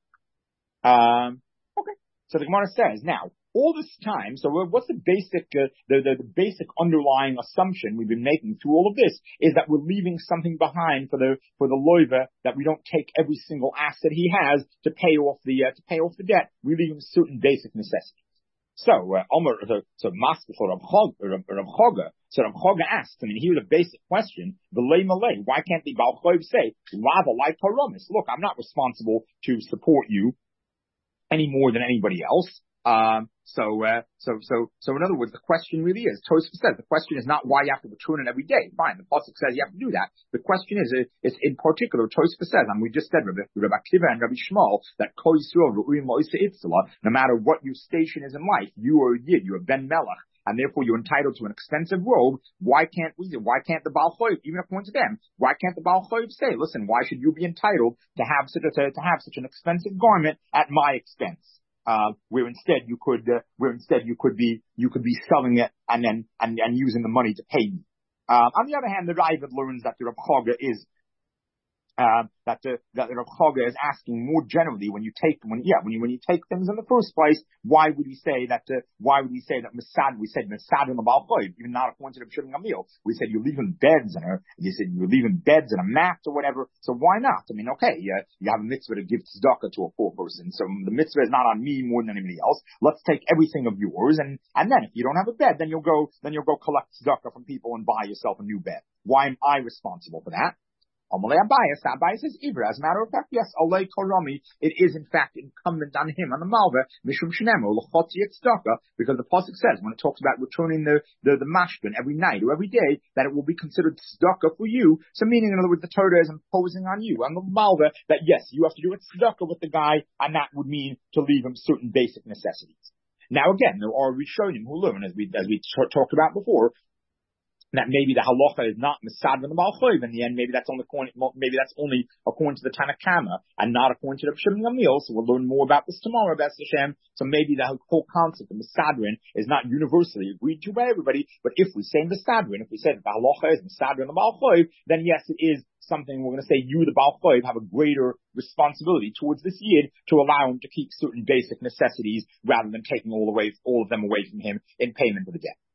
Um, okay. So the Gemara says, now, all this time, so what's the basic, uh, the, the, the basic underlying assumption we've been making through all of this is that we're leaving something behind for the, for the loiva, that we don't take every single asset he has to pay off the, uh, to pay off the debt. We leave him certain basic necessities. So, uh, Omer, so, so Master for Rav Choga, so Rav Choga asks, I mean, here's a basic question, the lay malay, why can't the Baal Choiv say, Lava like Paramis? Look, I'm not responsible to support you any more than anybody else. Um, so, uh, so, so, so in other words, the question really is, Tosfos says, the question is not why you have to return it every day. Fine, the pasuk says you have to do that. The question is, is in particular, Tosfos says, and we just said, Rabbi, Rabbi Akiva and Rabbi Shmuel, that Kol Yisrael, no matter what your station is in life, you are a Yid, you're a Ben Melech, and therefore you're entitled to an expensive robe. Why can't we, why can't the Baal Choiv, even according to them, why can't the Baal Choiv say, listen, why should you be entitled to have such a, to, to have such an expensive garment at my expense? Uh, where instead you could, uh, where instead you could be, you could be selling it and then, and, and using the money to pay me. Uh, on the other hand, the Ravid learns that the Rav Choga is, uh, that the, that the Rav Choga is asking more generally when you take, when, yeah, when you, when you take things in the first place, why would we say that, uh, why would we say that Masad, we said Masad in the Baal Choiv, even not according to the Shimon Gamliel. We said you're leaving beds in her, you said you're leaving beds and a mat or whatever, so why not? I mean, okay, uh, you have a mitzvah to give tzedakah to a poor person, so the mitzvah is not on me more than anybody else. Let's take everything of yours, and, and then if you don't have a bed, then you'll go, then you'll go collect tzedakah from people and buy yourself a new bed. Why am I responsible for that? Amalei Abayas, Abayas says Ibra. As a matter of fact, yes, Alei Korami, it is in fact incumbent on him, on the Malva, Mishum Shenemo, L'chotzi Tzedakah, because the pasuk says, when it talks about returning the, the, the mashkin every night or every day, that it will be considered tzedakah for you. So meaning, in other words, the Torah is imposing on you, on the Malva, that yes, you have to do a tzedakah with the guy, and that would mean to leave him certain basic necessities. Now again, there are Rishonim who learn, as we, as we t- talked about before, that maybe the halacha is not Mesadrin the Baal Choiv. In the end, maybe that's only maybe that's only according to the Tanna Kama and not according to the Shimon Gamliel. So we'll learn more about this tomorrow, B'ez Hashem. So maybe the whole concept of Mesadrin is not universally agreed to by everybody. But if we say Mesadrin, if we say that the halacha is Mesadrin the Baal Choiv, then yes, it is something we're going to say you, the Baal Choiv, have a greater responsibility towards this Yid to allow him to keep certain basic necessities rather than taking all away all of them away from him in payment of the debt.